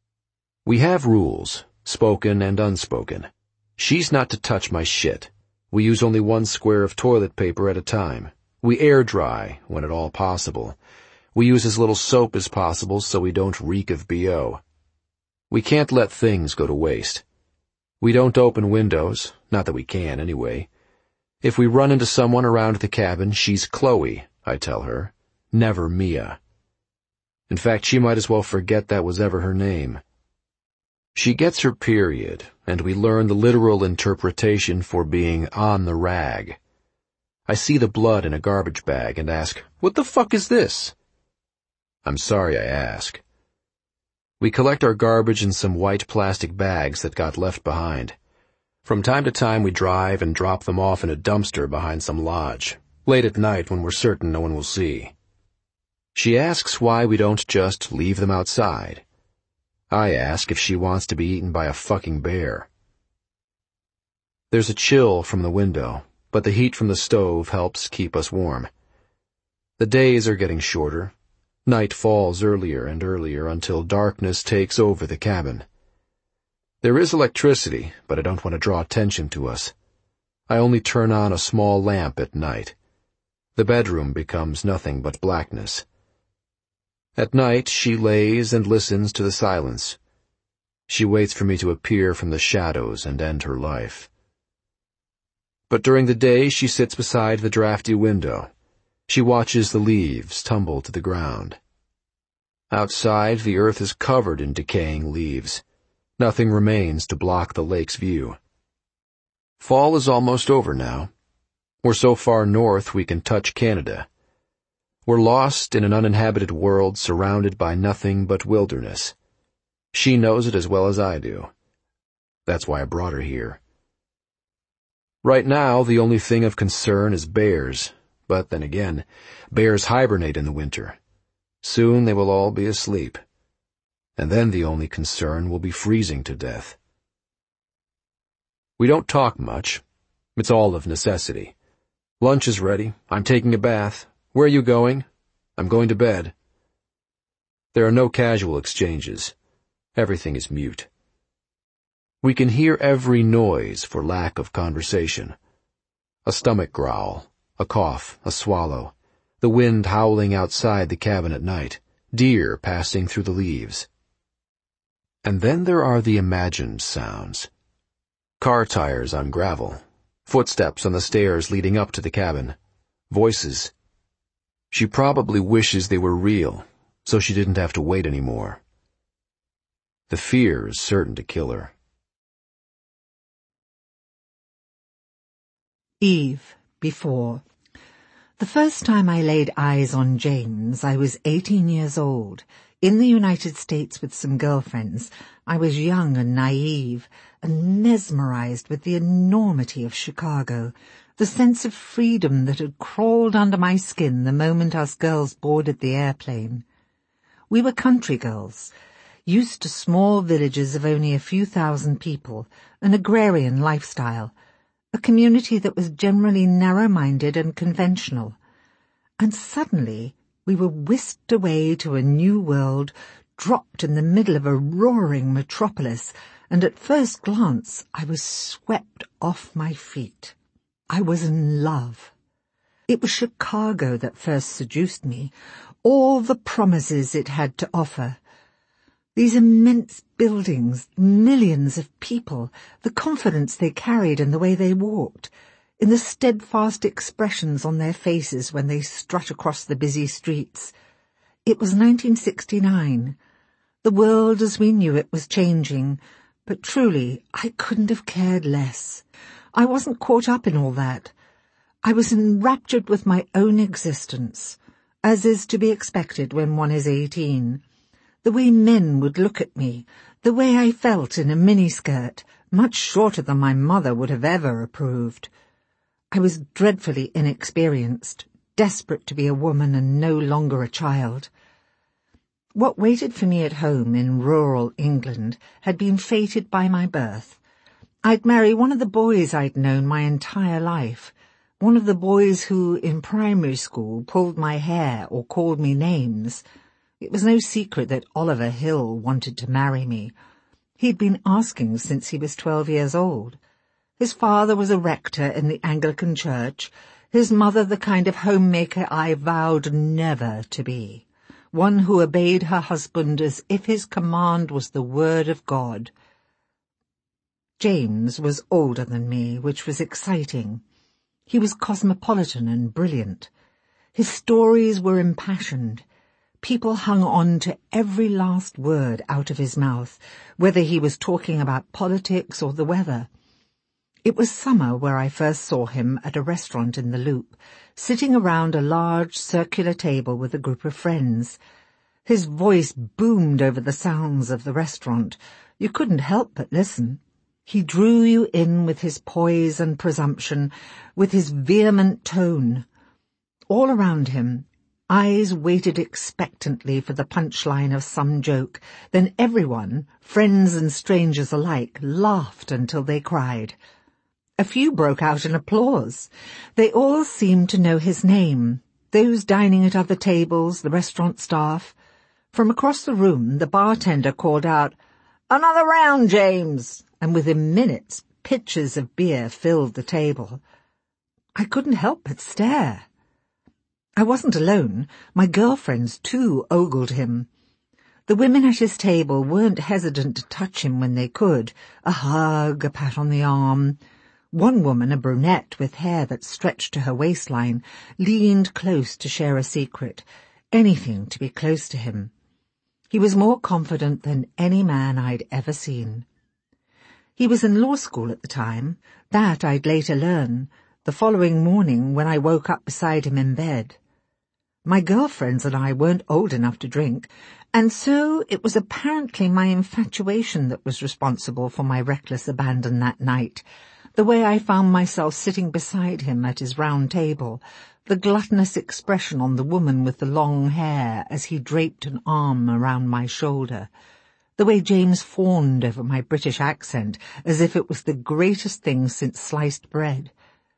We have rules, spoken and unspoken. She's not to touch my shit. We use only one square of toilet paper at a time. We air dry, when at all possible. We use as little soap as possible so we don't reek of BO. We can't let things go to waste. We don't open windows, not that we can anyway. If we run into someone around the cabin, she's Chloe, I tell her, never Mia. In fact, she might as well forget that was ever her name. She gets her period, and we learn the literal interpretation for being on the rag. I see the blood in a garbage bag and ask, "What the fuck is this?" I'm sorry I ask. We collect our garbage in some white plastic bags that got left behind. From time to time we drive and drop them off in a dumpster behind some lodge, late at night when we're certain no one will see. She asks why we don't just leave them outside. I ask if she wants to be eaten by a fucking bear. There's a chill from the window, but the heat from the stove helps keep us warm. The days are getting shorter. Night falls earlier and earlier until darkness takes over the cabin. There is electricity, but I don't want to draw attention to us. I only turn on a small lamp at night. The bedroom becomes nothing but blackness. At night, she lays and listens to the silence. She waits for me to appear from the shadows and end her life. But during the day, she sits beside the drafty window. She watches the leaves tumble to the ground. Outside, the earth is covered in decaying leaves. Nothing remains to block the lake's view. Fall is almost over now. We're so far north we can touch Canada. We're lost in an uninhabited world surrounded by nothing but wilderness. She knows it as well as I do. That's why I brought her here. Right now, the only thing of concern is bears. But then again, bears hibernate in the winter. Soon they will all be asleep. And then the only concern will be freezing to death. We don't talk much. It's all of necessity. Lunch is ready. I'm taking a bath. Where are you going? I'm going to bed. There are no casual exchanges. Everything is mute. We can hear every noise for lack of conversation. A stomach growl. A cough, a swallow, the wind howling outside the cabin at night, deer passing through the leaves. And then there are the imagined sounds. Car tires on gravel, footsteps on the stairs leading up to the cabin, voices. She probably wishes they were real, so she didn't have to wait anymore. The fear is certain to kill her. Eve. Before. The first time I laid eyes on James, I was 18 years old. In the United States with some girlfriends, I was young and naive and mesmerized with the enormity of Chicago, the sense of freedom that had crawled under my skin the moment us girls boarded the airplane. We were country girls, used to small villages of only a few thousand people, an agrarian lifestyle, a community that was generally narrow-minded and conventional. And suddenly we were whisked away to a new world, dropped in the middle of a roaring metropolis, and at first glance I was swept off my feet. I was in love. It was Chicago that first seduced me, all the promises it had to offer. These immense buildings, millions of people, the confidence they carried in the way they walked, in the steadfast expressions on their faces when they strut across the busy streets. It was 1969. The world as we knew it was changing, but truly I couldn't have cared less. I wasn't caught up in all that. I was enraptured with my own existence, as is to be expected when one is 18. The way men would look at me, the way I felt in a miniskirt, much shorter than my mother would have ever approved. I was dreadfully inexperienced, desperate to be a woman and no longer a child. What waited for me at home in rural England had been fated by my birth. I'd marry one of the boys I'd known my entire life, one of the boys who, in primary school, pulled my hair or called me names. It was no secret that Oliver Hill wanted to marry me. He'd been asking since he was 12 years old. His father was a rector in the Anglican Church, his mother the kind of homemaker I vowed never to be, one who obeyed her husband as if his command was the word of God. James was older than me, which was exciting. He was cosmopolitan and brilliant. His stories were impassioned. People hung on to every last word out of his mouth, whether he was talking about politics or the weather. It was summer where I first saw him at a restaurant in the Loop, sitting around a large circular table with a group of friends. His voice boomed over the sounds of the restaurant. You couldn't help but listen. He drew you in with his poise and presumption, with his vehement tone. All around him, eyes waited expectantly for the punchline of some joke. Then everyone, friends and strangers alike, laughed until they cried. A few broke out in applause. They all seemed to know his name, those dining at other tables, the restaurant staff. From across the room, the bartender called out, "Another round, James!" and within minutes, pitchers of beer filled the table. I couldn't help but stare. I wasn't alone. My girlfriends, too, ogled him. The women at his table weren't hesitant to touch him when they could. A hug, a pat on the arm. One woman, a brunette with hair that stretched to her waistline, leaned close to share a secret. Anything to be close to him. He was more confident than any man I'd ever seen. He was in law school at the time. That I'd later learn, the following morning when I woke up beside him in bed. My girlfriends and I weren't old enough to drink, and so it was apparently my infatuation that was responsible for my reckless abandon that night, the way I found myself sitting beside him at his round table, the gluttonous expression on the woman with the long hair as he draped an arm around my shoulder, the way James fawned over my British accent as if it was the greatest thing since sliced bread.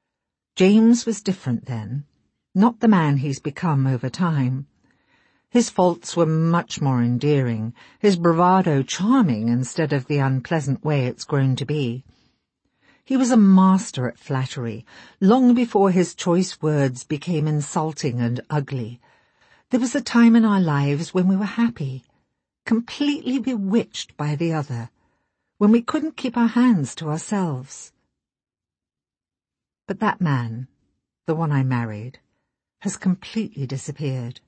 James was different then, not the man he's become over time. His faults were much more endearing, his bravado charming instead of the unpleasant way it's grown to be. He was a master at flattery, long before his choice words became insulting and ugly. There was a time in our lives when we were happy, completely bewitched by the other, when we couldn't keep our hands to ourselves. But that man, the one I married, has completely disappeared.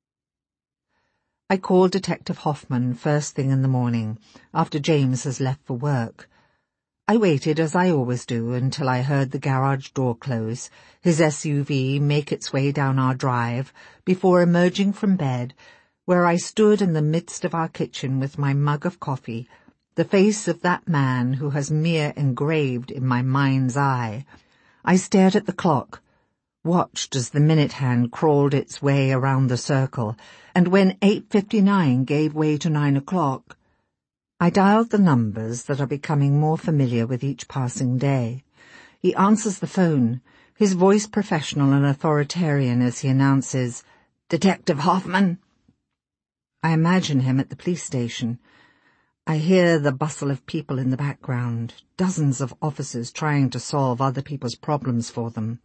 I called Detective Hoffman first thing in the morning, after James has left for work. I waited, as I always do, until I heard the garage door close, his SUV make its way down our drive, before emerging from bed, where I stood in the midst of our kitchen with my mug of coffee, the face of that man who has Mia engraved in my mind's eye. I stared at the clock, watched as the minute hand crawled its way around the circle, and when 8:59 gave way to 9 o'clock, I dialed the numbers that are becoming more familiar with each passing day. He answers the phone, his voice professional and authoritarian as he announces, "Detective Hoffman." I imagine him at the police station. I hear the bustle of people in the background, dozens of officers trying to solve other people's problems for them.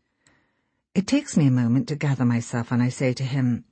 It takes me a moment to gather myself, and I say to him,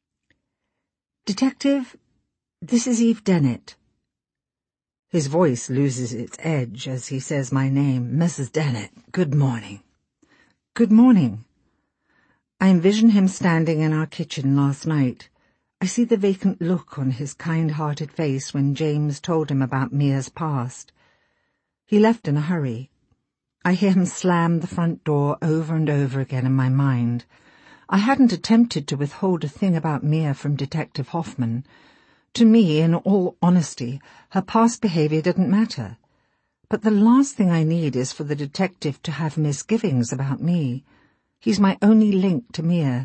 "Detective, this is Eve Dennett." His voice loses its edge as he says my name. "Mrs. Dennett, good morning." "Good morning." I envision him standing in our kitchen last night. I see the vacant look on his kind-hearted face when James told him about Mia's past. He left in a hurry. I hear him slam the front door over and over again in my mind. I hadn't attempted to withhold a thing about Mia from Detective Hoffman. To me, in all honesty, her past behavior didn't matter. But the last thing I need is for the detective to have misgivings about me. He's my only link to Mia.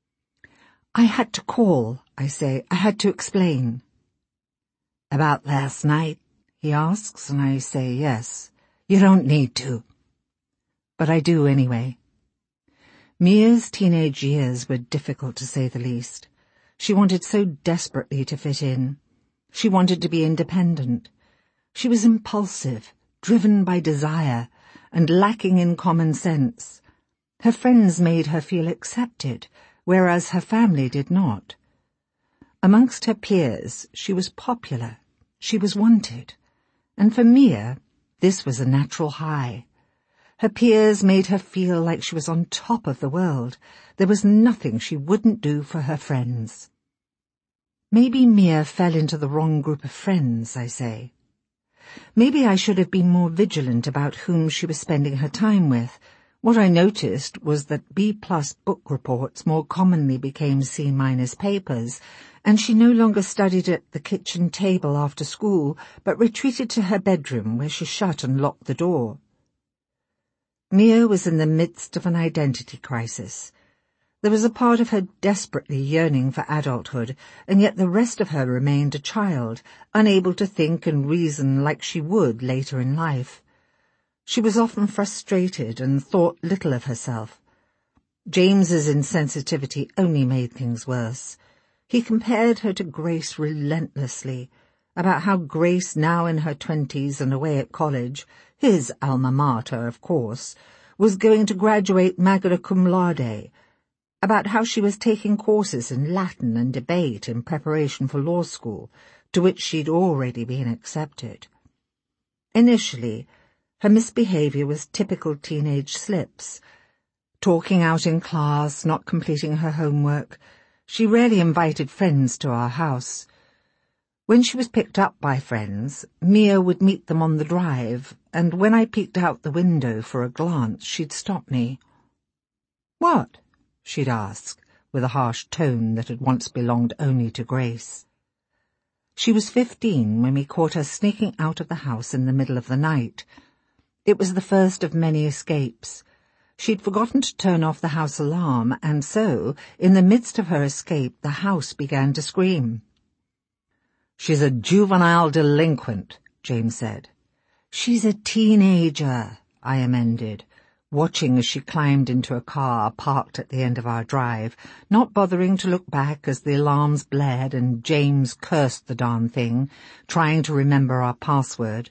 "I had to call," I say. "I had to explain." "About last night?" he asks, and I say yes. "You don't need to." But I do anyway. Mia's teenage years were difficult, to say the least. She wanted so desperately to fit in. She wanted to be independent. She was impulsive, driven by desire, and lacking in common sense. Her friends made her feel accepted, whereas her family did not. Amongst her peers, she was popular. She was wanted. And for Mia, this was a natural high. Her peers made her feel like she was on top of the world. There was nothing she wouldn't do for her friends. Maybe Mia fell into the wrong group of friends, I say. Maybe I should have been more vigilant about whom she was spending her time with. What I noticed was that B-plus book reports more commonly became C- papers, and she no longer studied at the kitchen table after school, but retreated to her bedroom where she shut and locked the door. Mia was in the midst of an identity crisis. There was a part of her desperately yearning for adulthood, and yet the rest of her remained a child, unable to think and reason like she would later in life. She was often frustrated and thought little of herself. James's insensitivity only made things worse. He compared her to Grace relentlessly, about how Grace, now in her 20s and away at college, his alma mater, of course, was going to graduate magna cum laude, about how she was taking courses in Latin and debate in preparation for law school, to which she'd already been accepted. Initially, her misbehavior was typical teenage slips. Talking out in class, not completing her homework. She rarely invited friends to our house. When she was picked up by friends, Mia would meet them on the drive, and when I peeked out the window for a glance, she'd stop me. "What?" she'd ask, with a harsh tone that had once belonged only to Grace. She was 15 when we caught her sneaking out of the house in the middle of the night. It was the first of many escapes. She'd forgotten to turn off the house alarm, and so, in the midst of her escape, the house began to scream. "She's a juvenile delinquent," James said. "She's a teenager," I amended, watching as she climbed into a car parked at the end of our drive, not bothering to look back as the alarms blared and James cursed the darn thing, trying to remember our password.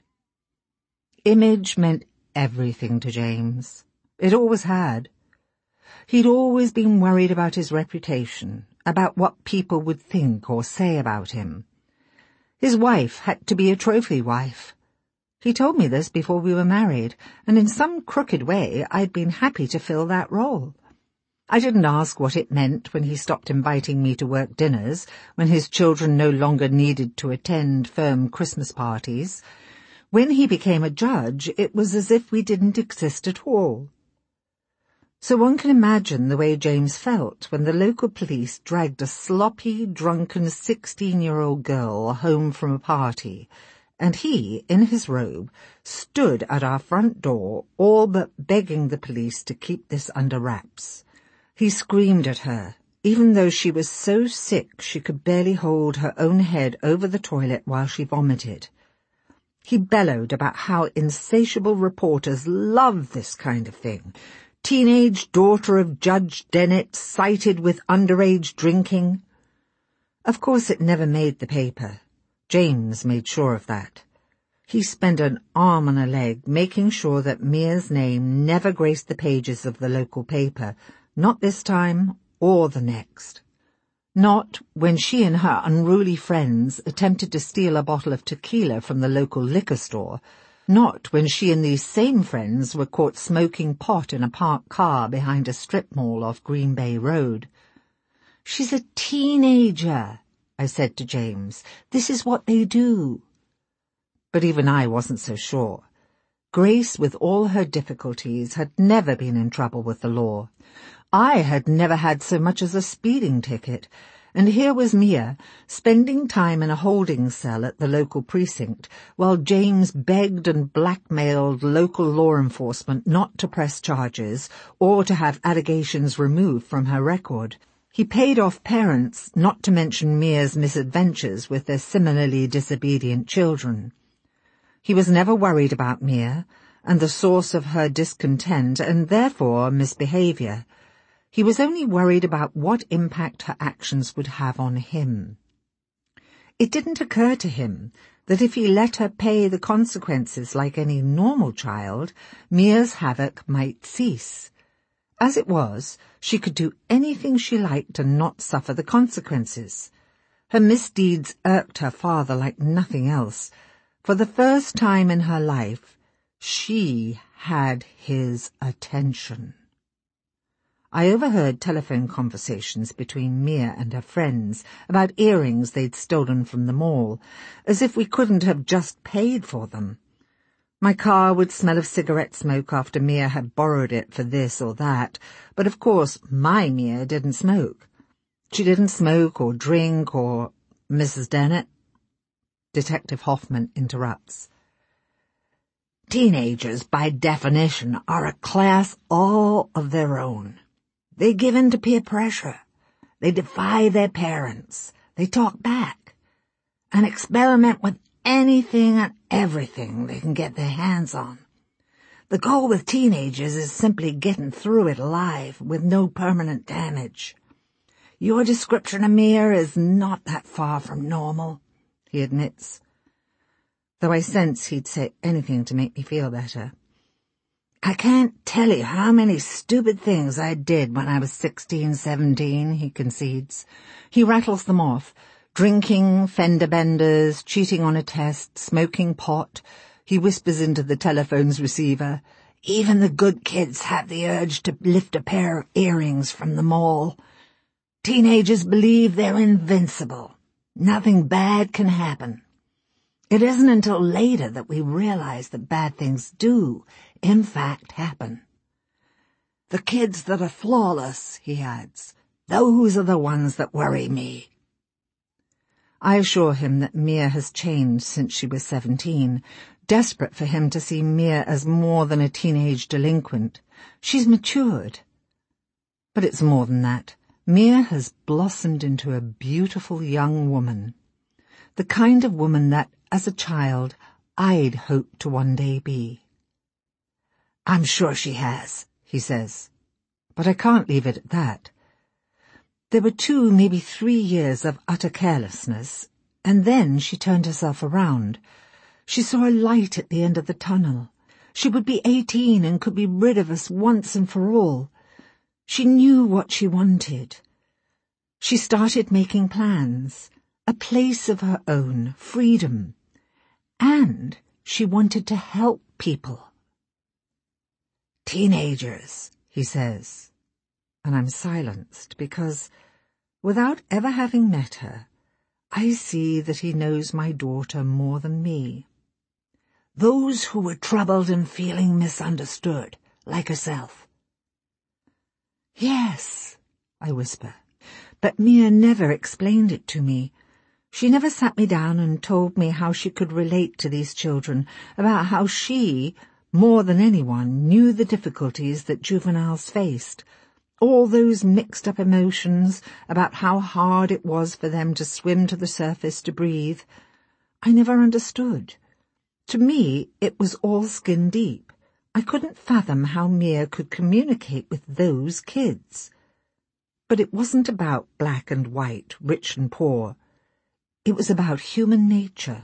Image meant everything to James. It always had. He'd always been worried about his reputation, about what people would think or say about him. His wife had to be a trophy wife. He told me this before we were married, and in some crooked way I'd been happy to fill that role. I didn't ask what it meant when he stopped inviting me to work dinners, when his children no longer needed to attend firm Christmas parties. When he became a judge, it was as if we didn't exist at all. So one can imagine the way James felt when the local police dragged a sloppy, drunken 16-year-old girl home from a party, and he, in his robe, stood at our front door, all but begging the police to keep this under wraps. He screamed at her, even though she was so sick she could barely hold her own head over the toilet while she vomited. He bellowed about how insatiable reporters love this kind of thing. Teenage daughter of Judge Dennett cited with underage drinking. Of course it never made the paper. James made sure of that. He spent an arm and a leg making sure that Mia's name never graced the pages of the local paper, not this time or the next. Not when she and her unruly friends attempted to steal a bottle of tequila from the local liquor store. Not when she and these same friends were caught smoking pot in a parked car behind a strip mall off Green Bay Road. "She's a teenager," I said to James. "This is what they do." But even I wasn't so sure. Grace, with all her difficulties, had never been in trouble with the law. I had never had so much as a speeding ticket, and here was Mia, spending time in a holding cell at the local precinct, while James begged and blackmailed local law enforcement not to press charges or to have allegations removed from her record. He paid off parents not to mention Mia's misadventures with their similarly disobedient children. He was never worried about Mia and the source of her discontent and therefore misbehavior. He was only worried about what impact her actions would have on him. It didn't occur to him that if he let her pay the consequences like any normal child, Mia's havoc might cease. As it was, she could do anything she liked and not suffer the consequences. Her misdeeds irked her father like nothing else. For the first time in her life, she had his attention. I overheard telephone conversations between Mia and her friends about earrings they'd stolen from the mall, as if we couldn't have just paid for them. My car would smell of cigarette smoke after Mia had borrowed it for this or that, but of course my Mia didn't smoke. She didn't smoke or drink or... Mrs. Dennett? Detective Hoffman interrupts. "Teenagers, by definition, are a class all of their own. They give in to peer pressure. They defy their parents. They talk back and experiment with anything and everything they can get their hands on. The goal with teenagers is simply getting through it alive with no permanent damage. Your description of Mia is not that far from normal," he admits, though I sense he'd say anything to make me feel better. "I can't tell you how many stupid things I did when I was 16, 17, he concedes. He rattles them off. Drinking, fender benders, cheating on a test, smoking pot. He whispers into the telephone's receiver. "Even the good kids have the urge to lift a pair of earrings from the mall. Teenagers believe they're invincible. Nothing bad can happen. It isn't until later that we realize that bad things do, in fact, happen. The kids that are flawless," he adds, "those are the ones that worry me." I assure him that Mia has changed since she was 17, desperate for him to see Mia as more than a teenage delinquent. She's matured. But it's more than that. Mia has blossomed into a beautiful young woman. The kind of woman that, as a child, I'd hoped to one day be. "I'm sure she has," he says. But I can't leave it at that. There were 2, maybe 3 years of utter carelessness, and then she turned herself around. She saw a light at the end of the tunnel. She would be 18 and could be rid of us once and for all. She knew what she wanted. She started making plans, a place of her own, freedom. And she wanted to help people. "Teenagers," he says, and I'm silenced because, without ever having met her, I see that he knows my daughter more than me. "Those who were troubled and feeling misunderstood, like herself." "Yes," I whisper, but Mia never explained it to me. She never sat me down and told me how she could relate to these children, about how she, more than anyone, knew the difficulties that juveniles faced, all those mixed-up emotions about how hard it was for them to swim to the surface to breathe. I never understood. To me, it was all skin deep. I couldn't fathom how Mia could communicate with those kids. But it wasn't about black and white, rich and poor. It was about human nature.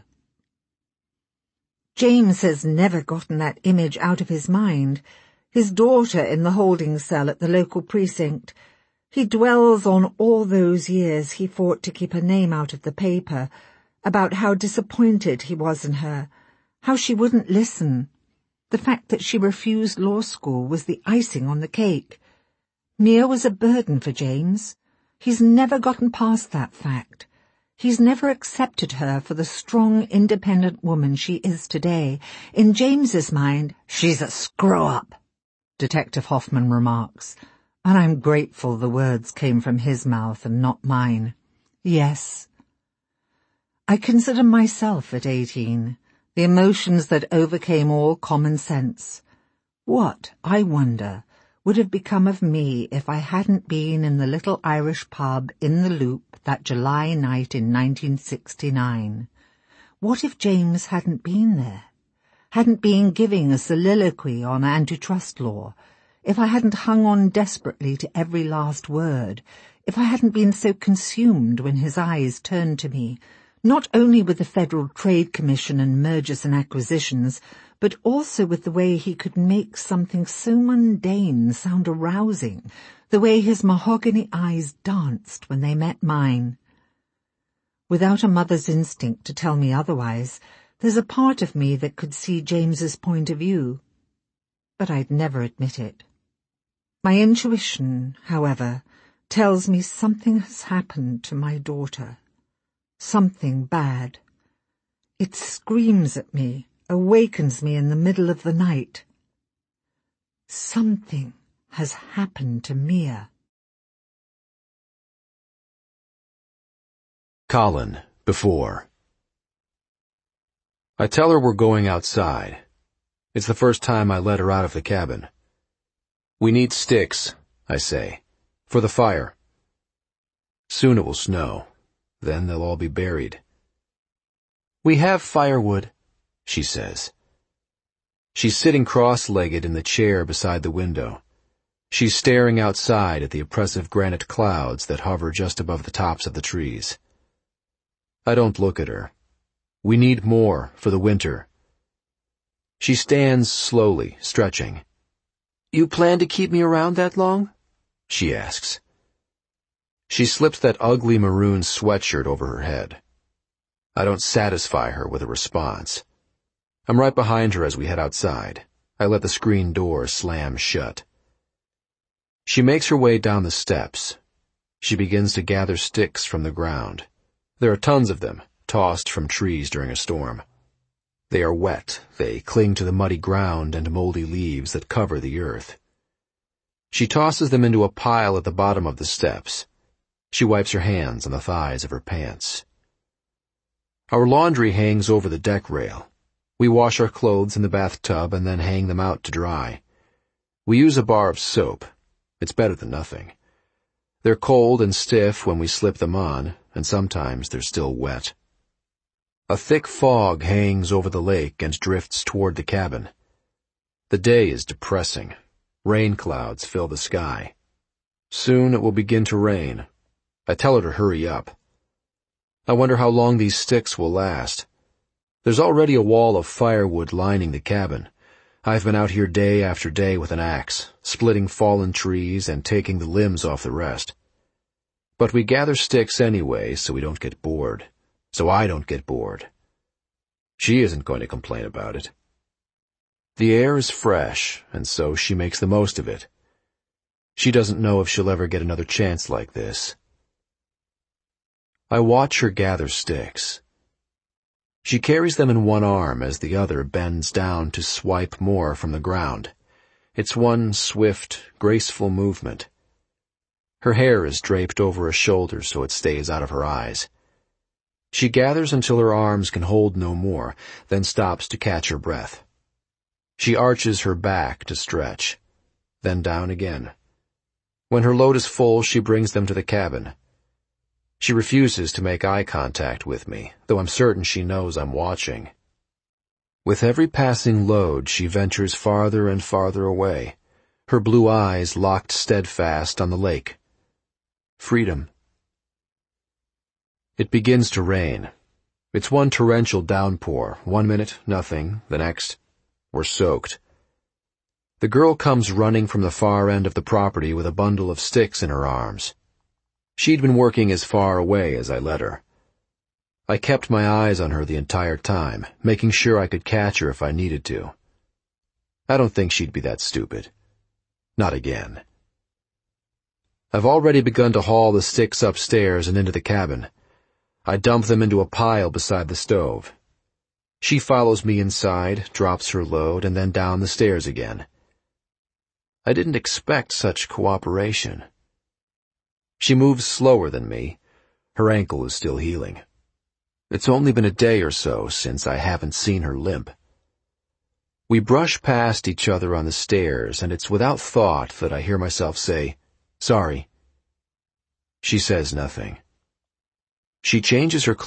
James has never gotten that image out of his mind. His daughter in the holding cell at the local precinct. He dwells on all those years he fought to keep her name out of the paper, about how disappointed he was in her, how she wouldn't listen. The fact that she refused law school was the icing on the cake. Mia was a burden for James. He's never gotten past that fact. He's never accepted her for the strong, independent woman she is today. In James's mind, she's a screw-up, Detective Hoffman remarks, and I'm grateful the words came from his mouth and not mine. Yes. I consider myself at 18, the emotions that overcame all common sense. What, I wonder, would have become of me if I hadn't been in the little Irish pub in the Loop that July night in 1969? What if James hadn't been there? Hadn't been giving a soliloquy on antitrust law? If I hadn't hung on desperately to every last word? If I hadn't been so consumed when his eyes turned to me, not only with the Federal Trade Commission and mergers and acquisitions, but also with the way he could make something so mundane sound arousing, the way his mahogany eyes danced when they met mine. Without a mother's instinct to tell me otherwise, there's a part of me that could see James's point of view. But I'd never admit it. My intuition, however, tells me something has happened to my daughter. Something bad. It screams at me, awakens me in the middle of the night. Something has happened to Mia. Colin, before. I tell her we're going outside. It's the first time I let her out of the cabin. We need sticks, I say, for the fire. Soon it will snow. Then they'll all be buried. We have firewood, she says. She's sitting cross-legged in the chair beside the window. She's staring outside at the oppressive granite clouds that hover just above the tops of the trees. I don't look at her. We need more for the winter. She stands slowly, stretching. You plan to keep me around that long? She asks. She slips that ugly maroon sweatshirt over her head. I don't satisfy her with a response. I'm right behind her as we head outside. I let the screen door slam shut. She makes her way down the steps. She begins to gather sticks from the ground. There are tons of them, tossed from trees during a storm. They are wet. They cling to the muddy ground and moldy leaves that cover the earth. She tosses them into a pile at the bottom of the steps. She wipes her hands on the thighs of her pants. Our laundry hangs over the deck rail. We wash our clothes in the bathtub and then hang them out to dry. We use a bar of soap. It's better than nothing. They're cold and stiff when we slip them on, and sometimes they're still wet. A thick fog hangs over the lake and drifts toward the cabin. The day is depressing. Rain clouds fill the sky. Soon it will begin to rain. I tell her to hurry up. I wonder how long these sticks will last. There's already a wall of firewood lining the cabin. I've been out here day after day with an axe, splitting fallen trees and taking the limbs off the rest. But we gather sticks anyway so we don't get bored. So I don't get bored. She isn't going to complain about it. The air is fresh, and so she makes the most of it. She doesn't know if she'll ever get another chance like this. I watch her gather sticks. She carries them in one arm as the other bends down to swipe more from the ground. It's one swift, graceful movement. Her hair is draped over her shoulders so it stays out of her eyes. She gathers until her arms can hold no more, then stops to catch her breath. She arches her back to stretch, then down again. When her load is full, she brings them to the cabin. She refuses to make eye contact with me, though I'm certain she knows I'm watching. With every passing load, she ventures farther and farther away, her blue eyes locked steadfast on the lake. Freedom. It begins to rain. It's one torrential downpour. 1 minute, nothing. The next, we're soaked. The girl comes running from the far end of the property with a bundle of sticks in her arms. She'd been working as far away as I let her. I kept my eyes on her the entire time, making sure I could catch her if I needed to. I don't think she'd be that stupid. Not again. I've already begun to haul the sticks upstairs and into the cabin. I dump them into a pile beside the stove. She follows me inside, drops her load, and then down the stairs again. I didn't expect such cooperation. She moves slower than me. Her ankle is still healing. It's only been a day or so since I haven't seen her limp. We brush past each other on the stairs, and it's without thought that I hear myself say, "Sorry." She says nothing. She changes her